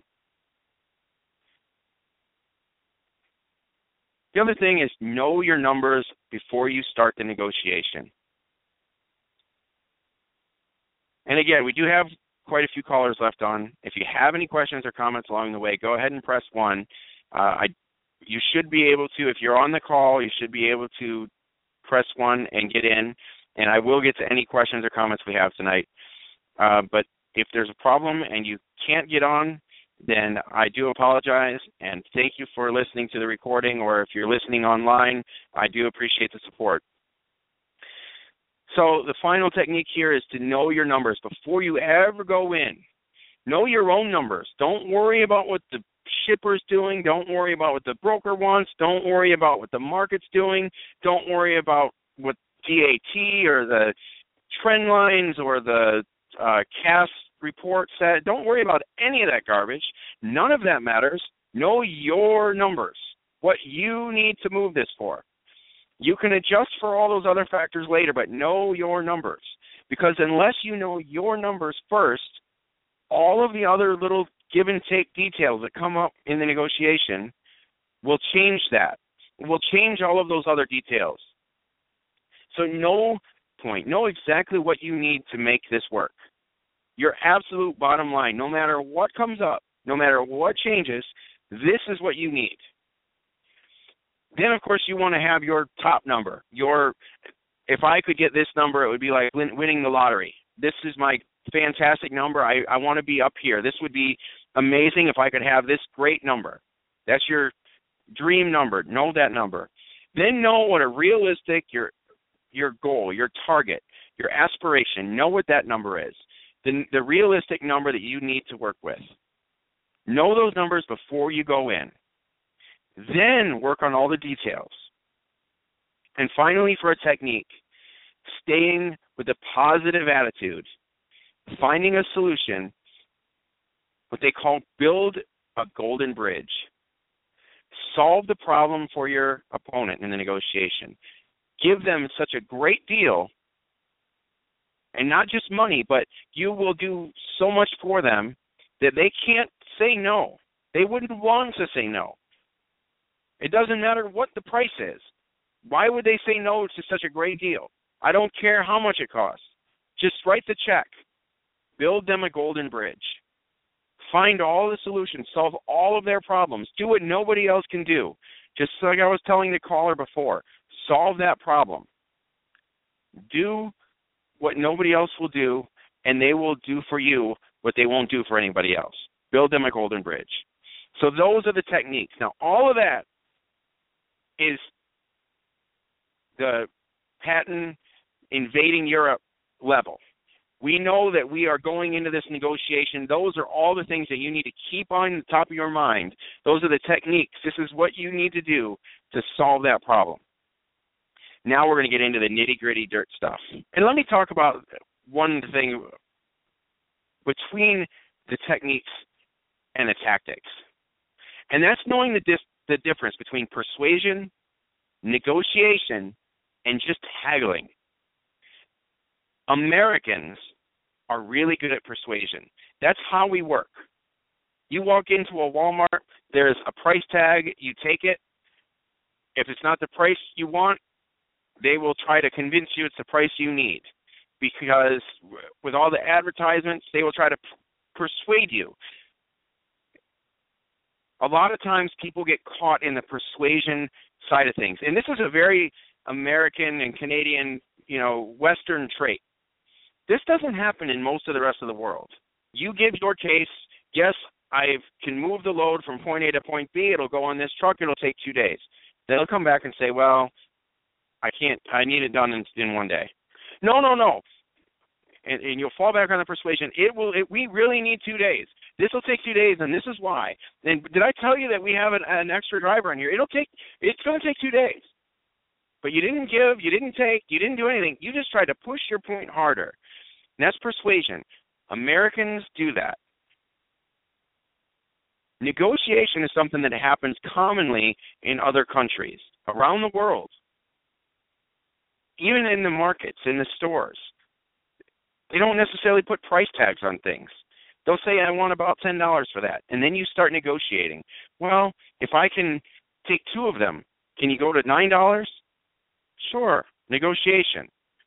The other thing is know your numbers before you start the negotiation. And again, we do have quite a few callers left on. If you have any questions or comments along the way, go ahead and press one. Uh, I, you should be able to, if you're on the call, you should be able to press one and get in. And I will get to any questions or comments we have tonight. Uh, but if there's a problem and you can't get on, then I do apologize. And thank you for listening to the recording. Or if you're listening online, I do appreciate the support. So the final technique here is to know your numbers before you ever go in. Know your own numbers. Don't worry about what the shipper's doing. Don't worry about what the broker wants. Don't worry about what the market's doing. Don't worry about what D A T or the trend lines or the uh, C A S report said. Don't worry about any of that garbage. None of that matters. Know your numbers, what you need to move this for. You can adjust for all those other factors later, but know your numbers. Because unless you know your numbers first, all of the other little give and take details that come up in the negotiation will change that. It will change all of those other details. So know point. Know exactly what you need to make this work. Your absolute bottom line, no matter what comes up, no matter what changes, this is what you need. Then, of course, you want to have your top number. Your, if I could get this number, it would be like win, winning the lottery. This is my fantastic number. I, I want to be up here. This would be amazing if I could have this great number. That's your dream number. Know that number. Then know what a realistic, your your goal, your target, your aspiration. Know what that number is. The, the realistic number that you need to work with. Know those numbers before you go in. Then work on all the details. And finally, for a technique, staying with a positive attitude, finding a solution, what they call build a golden bridge. Solve the problem for your opponent in the negotiation. Give them such a great deal, and not just money, but you will do so much for them that they can't say no. They wouldn't want to say no. It doesn't matter what the price is. Why would they say no to such a great deal? I don't care how much it costs. Just write the check. Build them a golden bridge. Find all the solutions. Solve all of their problems. Do what nobody else can do. Just like I was telling the caller before. Solve that problem. Do what nobody else will do, and they will do for you what they won't do for anybody else. Build them a golden bridge. So those are the techniques. Now, all of that is the Patton invading Europe level. We know that we are going into this negotiation. Those are all the things that you need to keep on the top of your mind. Those are the techniques. This is what you need to do to solve that problem. Now we're going to get into the nitty-gritty dirt stuff. And let me talk about one thing between the techniques and the tactics. And that's knowing the dis- the difference between persuasion, negotiation, and just haggling. Americans are really good at persuasion. That's how we work. You walk into a Walmart, there's a price tag, you take it. If it's not the price you want, they will try to convince you it's the price you need. Because with all the advertisements, they will try to p- persuade you. A lot of times people get caught in the persuasion side of things. And this is a very American and Canadian, you know, Western trait. This doesn't happen in most of the rest of the world. You give your case, yes, I can move the load from point A to point B. It'll go on this truck. It'll take two days. They'll come back and say, well, I can't, I need it done in, in one day. No, no, no. And, and you'll fall back on the persuasion. It will. It, we really need two days. This will take two days, and this is why. And did I tell you that we have an, an extra driver in here? It'll take. It's going to take two days. But you didn't give. You didn't take. You didn't do anything. You just tried to push your point harder. And that's persuasion. Americans do that. Negotiation is something that happens commonly in other countries around the world, even in the markets, in the stores. They don't necessarily put price tags on things. They'll say, I want about ten dollars for that. And then you start negotiating. Well, if I can take two of them, can you go to nine dollars? Sure, negotiation.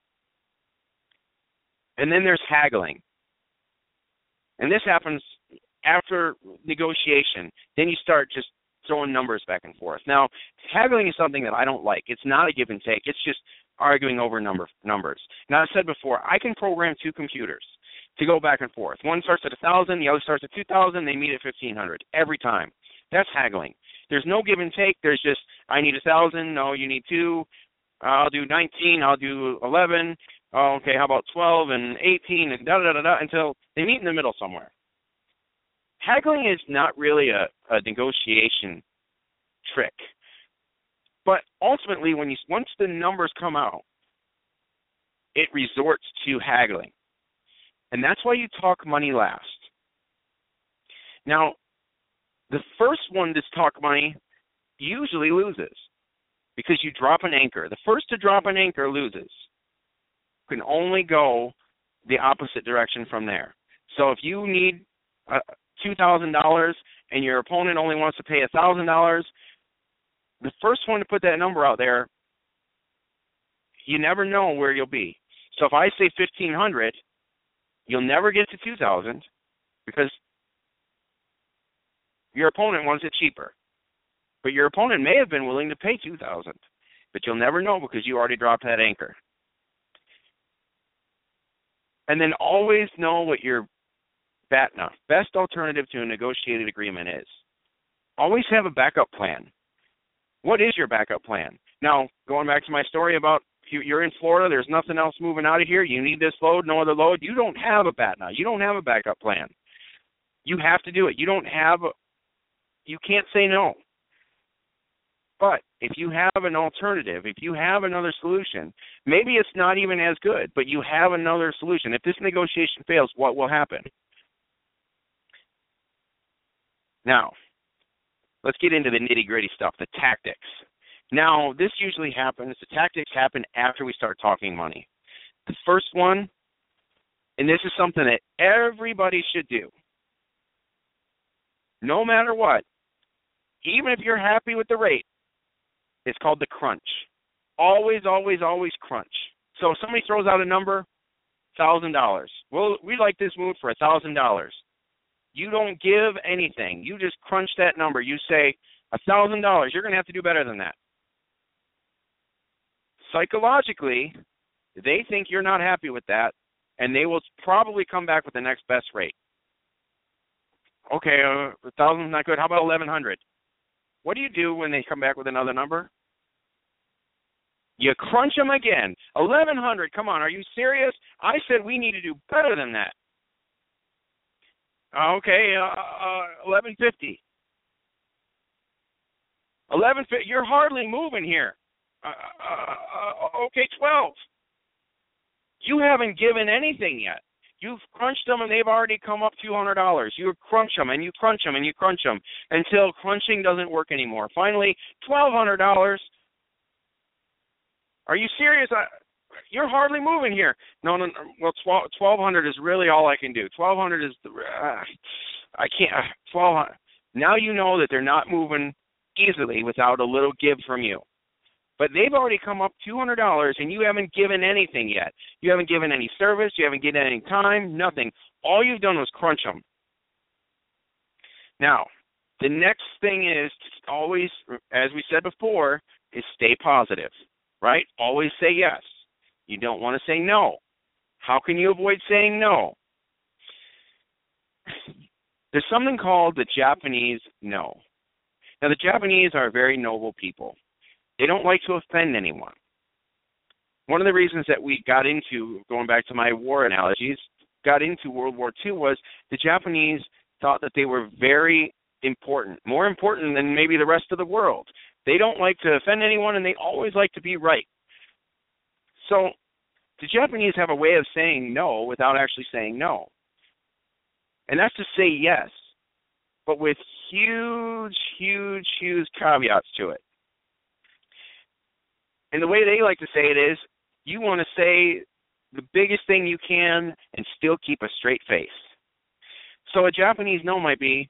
And then there's haggling. And this happens after negotiation. Then you start just throwing numbers back and forth. Now, haggling is something that I don't like. It's not a give and take. It's just arguing over number numbers. Now, I said before, I can program two computers to go back and forth. One starts at one thousand, the other starts at two thousand, they meet at fifteen hundred every time. That's haggling. There's no give and take. There's just, I need one thousand, no, you need two. I'll do nineteen, I'll do eleven. Oh, okay, how about twelve and eighteen and da da da da until they meet in the middle somewhere. Haggling is not really a, a negotiation trick. But ultimately, when you once the numbers come out, it resorts to haggling. And that's why you talk money last. Now, the first one to talk money usually loses because you drop an anchor. The first to drop an anchor loses. You can only go the opposite direction from there. So if you need uh, two thousand dollars and your opponent only wants to pay one thousand dollars, the first one to put that number out there, you never know where you'll be. So if I say fifteen hundred dollars, you'll never get to two thousand dollars because your opponent wants it cheaper. But your opponent may have been willing to pay two thousand dollars, but you'll never know because you already dropped that anchor. And then always know what your B A T N A, best alternative to a negotiated agreement, is. Always have a backup plan. What is your backup plan? Now, going back to my story about you're in Florida, there's nothing else moving out of here, you need this load, no other load, you don't have a B A T N A. You don't have a backup plan. You have to do it. You don't have, a, you can't say no. But if you have an alternative, if you have another solution, maybe it's not even as good, but you have another solution. If this negotiation fails, what will happen? Now, let's get into the nitty-gritty stuff, the tactics. Now, this usually happens, the tactics happen after we start talking money. The first one, and this is something that everybody should do, no matter what, even if you're happy with the rate, it's called the crunch. Always, always, always crunch. So if somebody throws out a number, one thousand dollars. Well, we like this move for one thousand dollars. You don't give anything. You just crunch that number. You say, one thousand dollars, you're going to have to do better than that. Psychologically, they think you're not happy with that, and they will probably come back with the next best rate. Okay, uh, one thousand is not good. How about eleven hundred? What do you do when they come back with another number? You crunch them again. eleven hundred, come on, are you serious? I said we need to do better than that. Okay, uh, uh, eleven fifty. eleven fifty, you're hardly moving here. Uh, uh, uh, okay, twelve. You haven't given anything yet. You've crunched them, and they've already come up two hundred dollars. You crunch them, and you crunch them, and you crunch them until crunching doesn't work anymore. Finally, twelve hundred dollars. Are you serious? I, you're hardly moving here. No, no, no. Well, twelve hundred is really all I can do. twelve hundred is, the, uh, I can't, uh, twelve hundred. Now you know that they're not moving easily without a little give from you. But they've already come up two hundred dollars, and you haven't given anything yet. You haven't given any service. You haven't given any time, nothing. All you've done was crunch them. Now, the next thing is to always, as we said before, is stay positive, right? Always say yes. You don't want to say no. How can you avoid saying no? There's something called the Japanese no. Now, the Japanese are very noble people. They don't like to offend anyone. One of the reasons that we got into, going back to my war analogies, got into World War Two was the Japanese thought that they were very important, more important than maybe the rest of the world. They don't like to offend anyone, and they always like to be right. So the Japanese have a way of saying no without actually saying no. And that's to say yes, but with huge, huge, huge caveats to it. And the way they like to say it is, you want to say the biggest thing you can and still keep a straight face. So a Japanese no might be,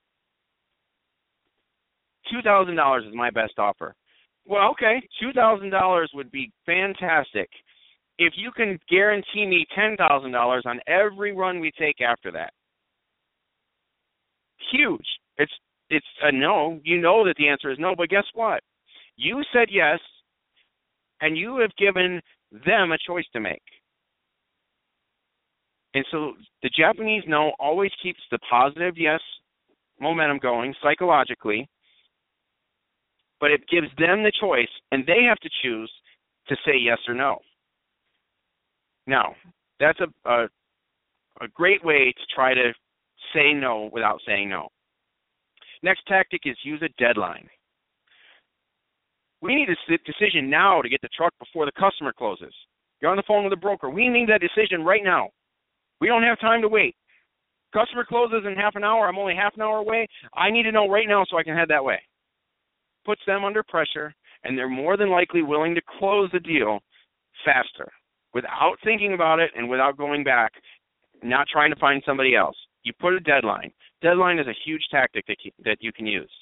two thousand dollars is my best offer. Well, okay, two thousand dollars would be fantastic if you can guarantee me ten thousand dollars on every run we take after that. Huge. It's it's a no. You know that the answer is no, but guess what? You said yes, and you have given them a choice to make. And so the Japanese no always keeps the positive yes momentum going psychologically, but it gives them the choice, and they have to choose to say yes or no. Now, that's a, a, a great way to try to say no without saying no. Next tactic is use a deadline. We need a decision now to get the truck before the customer closes. You're on the phone with a broker. We need that decision right now. We don't have time to wait. Customer closes in half an hour. I'm only half an hour away. I need to know right now so I can head that way. Puts them under pressure, and they're more than likely willing to close the deal faster without thinking about it and without going back, not trying to find somebody else. You put a deadline. Deadline is a huge tactic that you, that you can use.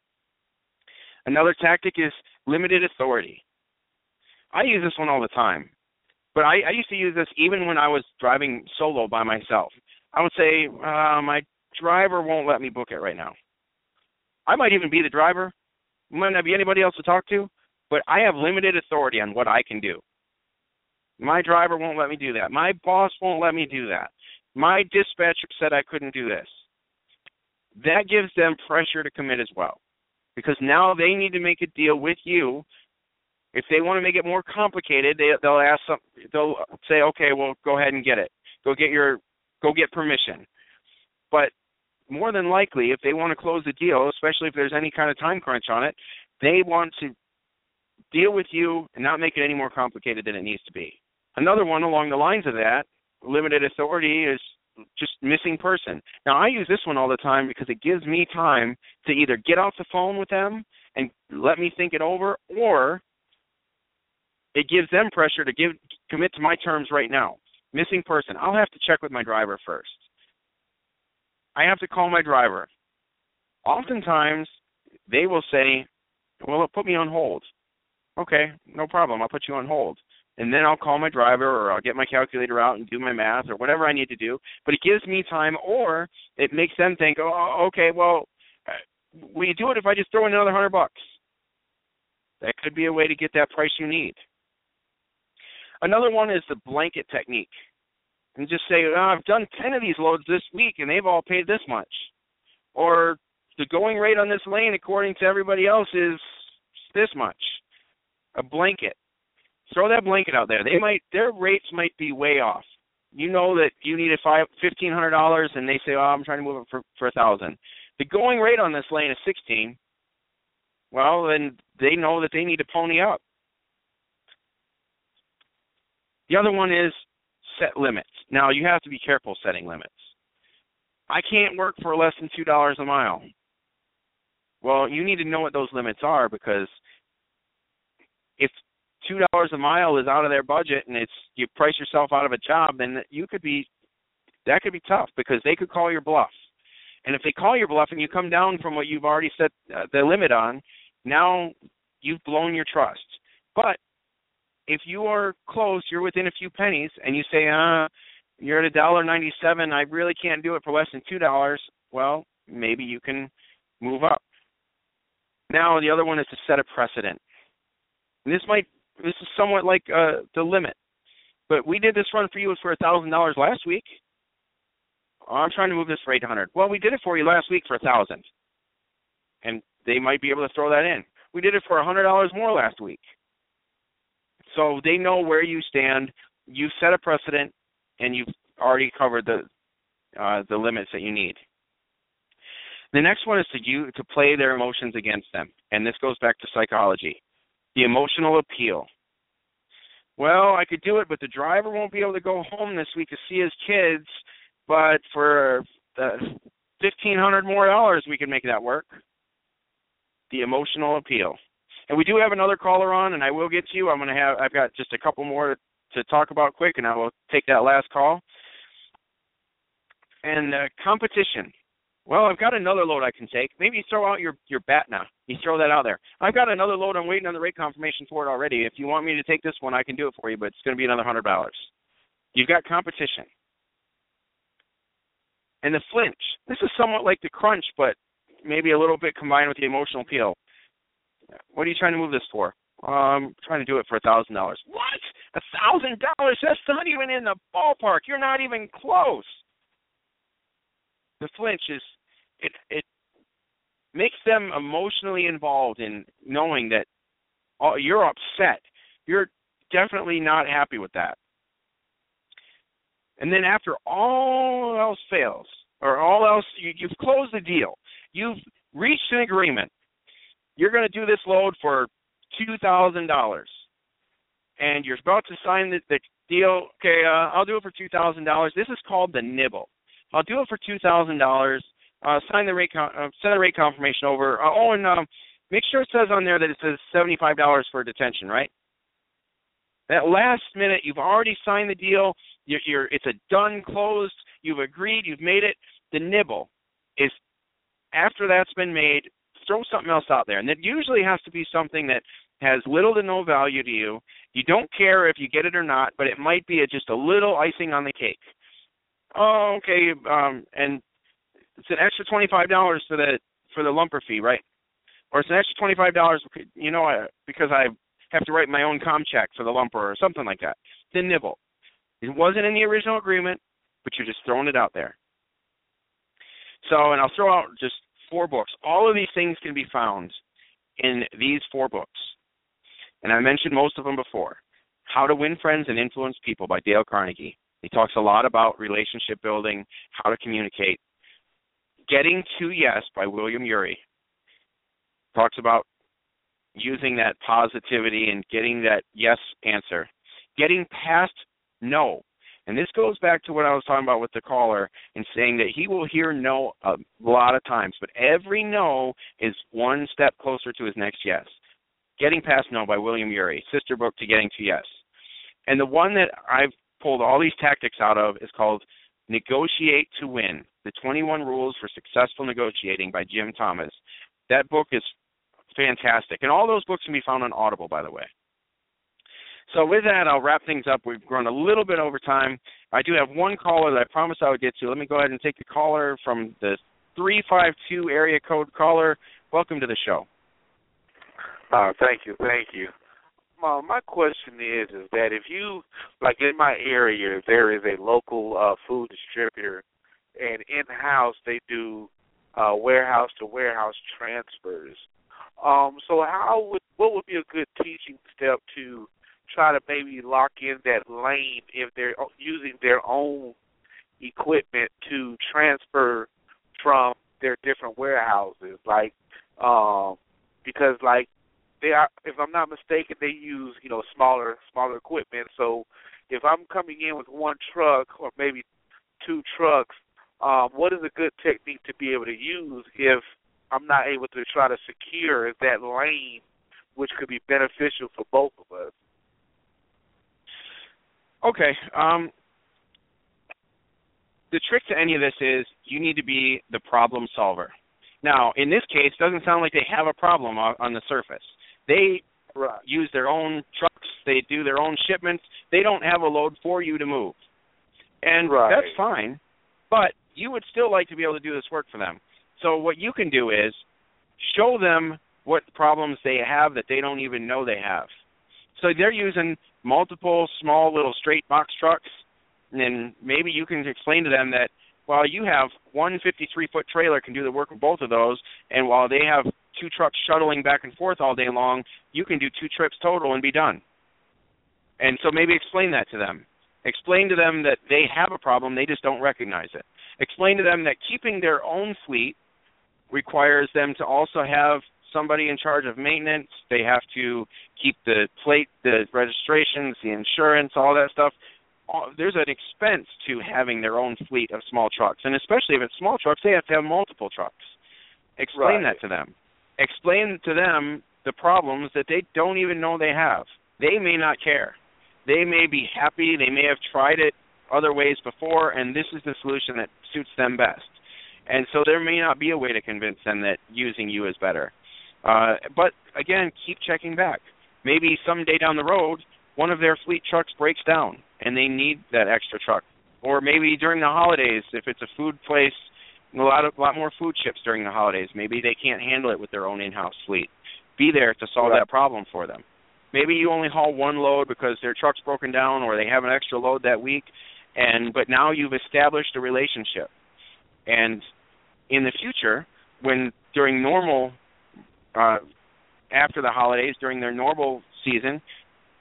Another tactic is limited authority. I use this one all the time, but I, I used to use this even when I was driving solo by myself. I would say, uh, my driver won't let me book it right now. I might even be the driver. Might not be anybody else to talk to, but I have limited authority on what I can do. My driver won't let me do that. My boss won't let me do that. My dispatcher said I couldn't do this. That gives them pressure to commit as well, because now they need to make a deal with you. If they want to make it more complicated, they, they'll ask some, they'll say, okay, well, go ahead and get it. Go get your, go get permission. But more than likely, if they want to close the deal, especially if there's any kind of time crunch on it, they want to deal with you and not make it any more complicated than it needs to be. Another one along the lines of that, limited authority, is just missing person. Now, I use this one all the time because it gives me time to either get off the phone with them and let me think it over, or it gives them pressure to give commit to my terms right now. Missing person. I'll have to check with my driver first. I have to call my driver. Oftentimes, they will say, well, put me on hold. Okay, no problem. I'll put you on hold. And then I'll call my driver, or I'll get my calculator out and do my math, or whatever I need to do. But it gives me time, or it makes them think, oh, okay, well, will you do it if I just throw in another hundred bucks? That could be a way to get that price you need. Another one is the blanket technique. And just say, oh, I've done ten of these loads this week, and they've all paid this much. Or the going rate on this lane, according to everybody else, is this much. A blanket. Throw that blanket out there. They might, their rates might be way off. You know that you need a five, fifteen hundred dollars, and they say, oh, I'm trying to move it for, for one thousand dollars. The going rate on this lane is sixteen. Well, then they know that they need to pony up. The other one is set limits. Now, you have to be careful setting limits. I can't work for less than two dollars a mile. Well, you need to know what those limits are, because if two dollars a mile is out of their budget and it's you price yourself out of a job, then you could be that could be tough, because they could call your bluff. And if they call your bluff and you come down from what you've already set uh, the limit on, now you've blown your trust. But if you are close, you're within a few pennies, and you say, uh, you're at a dollar ninety-seven, I really can't do it for less than two dollars, well, maybe you can move up. Now, the other one is to set a precedent. And this might, this is somewhat like uh, the limit. But we did this run for you for one thousand dollars last week. Oh, I'm trying to move this for eight hundred dollars. Well, we did it for you last week for one thousand dollars. And they might be able to throw that in. We did it for one hundred dollars more last week. So they know where you stand. You've set a precedent, and you've already covered the uh, the limits that you need. The next one is to you to play their emotions against them, and this goes back to psychology. The emotional appeal. Well, I could do it, but the driver won't be able to go home this week to see his kids. But for the fifteen hundred dollars more dollars, we can make that work. The emotional appeal. And we do have another caller on, and I will get to you. I'm going to have, I've got just a couple more to talk about quick, and I will take that last call. And uh, competition. Well, I've got another load I can take. Maybe you throw out your, your BATNA. You throw that out there. I've got another load. I'm waiting on the rate confirmation for it already. If you want me to take this one, I can do it for you, but it's going to be another one hundred dollars. You've got competition. And the flinch. This is somewhat like the crunch, but maybe a little bit combined with the emotional appeal. What are you trying to move this for? Um, trying to do it for one thousand dollars. What? one thousand dollars? That's not even in the ballpark. You're not even close. The flinch is, it, it makes them emotionally involved in knowing that oh, you're upset. You're definitely not happy with that. And then after all else fails, or all else, you, you've closed the deal, you've reached an agreement, you're going to do this load for two thousand dollars. And you're about to sign the, the deal. Okay, uh, I'll do it for two thousand dollars. This is called the nibble. I'll do it for two thousand dollars. Uh, sign the rate, con- uh, send the rate confirmation over. Uh, oh, and um, make sure it says on there that it says seventy-five dollars for detention, right? That last minute, you've already signed the deal. You're, you're, it's a done, closed. You've agreed. You've made it. The nibble is, after that's been made, throw something else out there. And it usually has to be something that has little to no value to you. You don't care if you get it or not, but it might be a, just a little icing on the cake. Oh, okay, um, and it's an extra twenty-five dollars for the for the lumper fee, right? Or it's an extra twenty-five dollars, you know, because I have to write my own com check for the lumper or something like that. The nibble. It wasn't in the original agreement, but you're just throwing it out there. So, and I'll throw out just four books. All of these things can be found in these four books. And I mentioned most of them before. How to Win Friends and Influence People by Dale Carnegie. He talks a lot about relationship building, how to communicate. Getting to Yes by William Ury. Talks about using that positivity and getting that yes answer. Getting past no. And this goes back to what I was talking about with the caller and saying that he will hear no a lot of times, but every no is one step closer to his next yes. Getting Past No by William Ury, sister book to Getting to Yes. And the one that I've pulled all these tactics out of is called Negotiate to Win, the twenty-one Rules for Successful Negotiating by Jim Thomas. That book is fantastic. And all those books can be found on Audible, by the way. So with that, I'll wrap things up. We've run a little bit over time. I do have one caller that I promised I would get to. Let me go ahead and take the caller from the three five two area code. Caller, welcome to the show. Uh, thank you, thank you. Uh, my question is, is that if you, like in my area, there is a local uh, food distributor, and in-house they do uh, warehouse-to-warehouse transfers. Um, so how would, what would be a good teaching step to try to maybe lock in that lane if they're using their own equipment to transfer from their different warehouses? Like, um, because like, They are, if I'm not mistaken, they use, you know, smaller smaller equipment. So if I'm coming in with one truck or maybe two trucks, um, what is a good technique to be able to use if I'm not able to try to secure that lane, which could be beneficial for both of us? Okay. Um, the trick to any of this is you need to be the problem solver. Now, in this case, it doesn't sound like they have a problem on, on the surface. They right. use their own trucks. They do their own shipments. They don't have a load for you to move. And right. that's fine, but you would still like to be able to do this work for them. So what you can do is show them what problems they have that they don't even know they have. So they're using multiple small little straight box trucks, and then maybe you can explain to them that, well, you have one fifty-three foot trailer can do the work of both of those, and while they have two trucks shuttling back and forth all day long, you can do two trips total and be done. And so maybe explain that to them. Explain to them that they have a problem, they just don't recognize it. Explain to them that keeping their own fleet requires them to also have somebody in charge of maintenance. They have to keep the plate, the registrations, the insurance, all that stuff. There's an expense to having their own fleet of small trucks, and especially if it's small trucks, they have to have multiple trucks. Explain right. that to them. Explain to them the problems that they don't even know they have. They may not care. They may be happy. They may have tried it other ways before, and this is the solution that suits them best. And so there may not be a way to convince them that using you is better. Uh, but, again, keep checking back. Maybe someday down the road, one of their fleet trucks breaks down, and they need that extra truck. Or maybe during the holidays, if it's a food place, a lot of a lot more food ships during the holidays. Maybe they can't handle it with their own in-house fleet. Be there to solve right. that problem for them. Maybe you only haul one load because their truck's broken down or they have an extra load that week, and but now you've established a relationship. And in the future, when during normal, uh, after the holidays, during their normal season,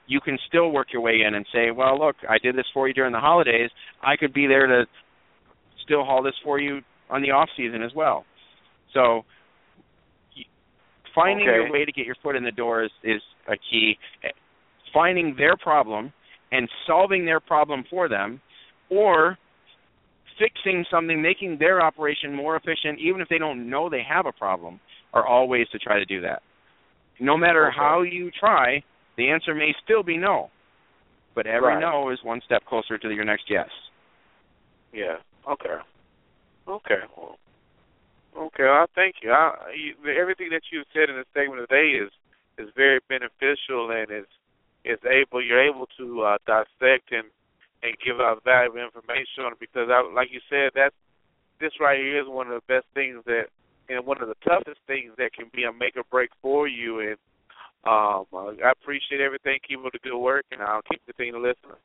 you can still work your way in and say, well, look, I did this for you during the holidays. I could be there to still haul this for you on the off season as well. So finding okay. your way to get your foot in the door is, is a key. Finding their problem and solving their problem for them, or fixing something, making their operation more efficient, even if they don't know they have a problem, are all ways to try to do that. No matter okay. how you try, the answer may still be no. But every right. no is one step closer to your next yes. Yeah. Okay. Okay. Well, okay. I thank you. I, you. Everything that you've said in the segment today is is very beneficial, and is is able. You're able to uh, dissect and, and give out valuable information on it, because, I, like you said, that's this right here is one of the best things that, and one of the toughest things that can be a make or break for you. And um, I appreciate everything. Keep up the good work, and I'll keep continuing to listen.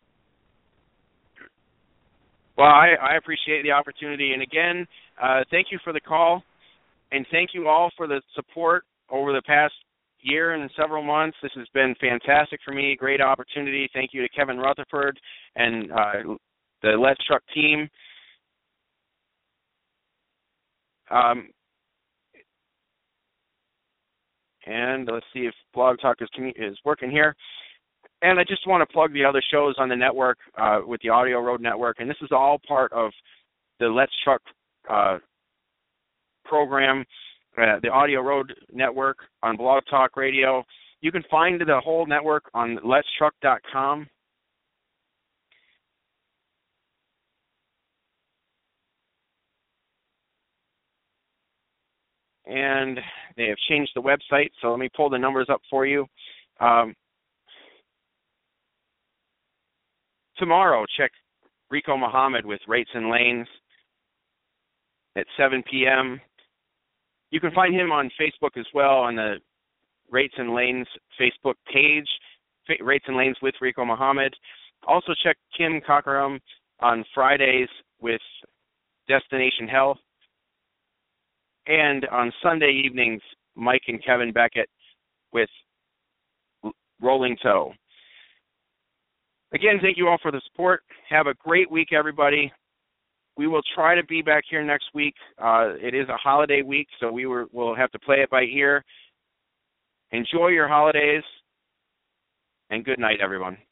Well, I, I appreciate the opportunity. And again, uh, thank you for the call, and thank you all for the support over the past year and several months. This has been fantastic for me, great opportunity. Thank you to Kevin Rutherford and uh, the Let's Truck team. Um, and let's see if Blog Talk is, is working here. And I just want to plug the other shows on the network uh, with the Audio Road Network. And this is all part of the Let's Truck uh, program, uh, the Audio Road Network on Blog Talk Radio. You can find the whole network on lets truck dot com. And they have changed the website, so let me pull the numbers up for you. Um, tomorrow, check Rico Muhammad with Rates and Lanes at seven p.m. You can find him on Facebook as well, on the Rates and Lanes Facebook page, Rates and Lanes with Rico Muhammad. Also check Kim Cockerham on Fridays with Destination Health. And on Sunday evenings, Mike and Kevin Beckett with Rolling Toe. Again, thank you all for the support. Have a great week, everybody. We will try to be back here next week. Uh, it is a holiday week, so we were, we'll have to play it by ear. Enjoy your holidays, and good night, everyone.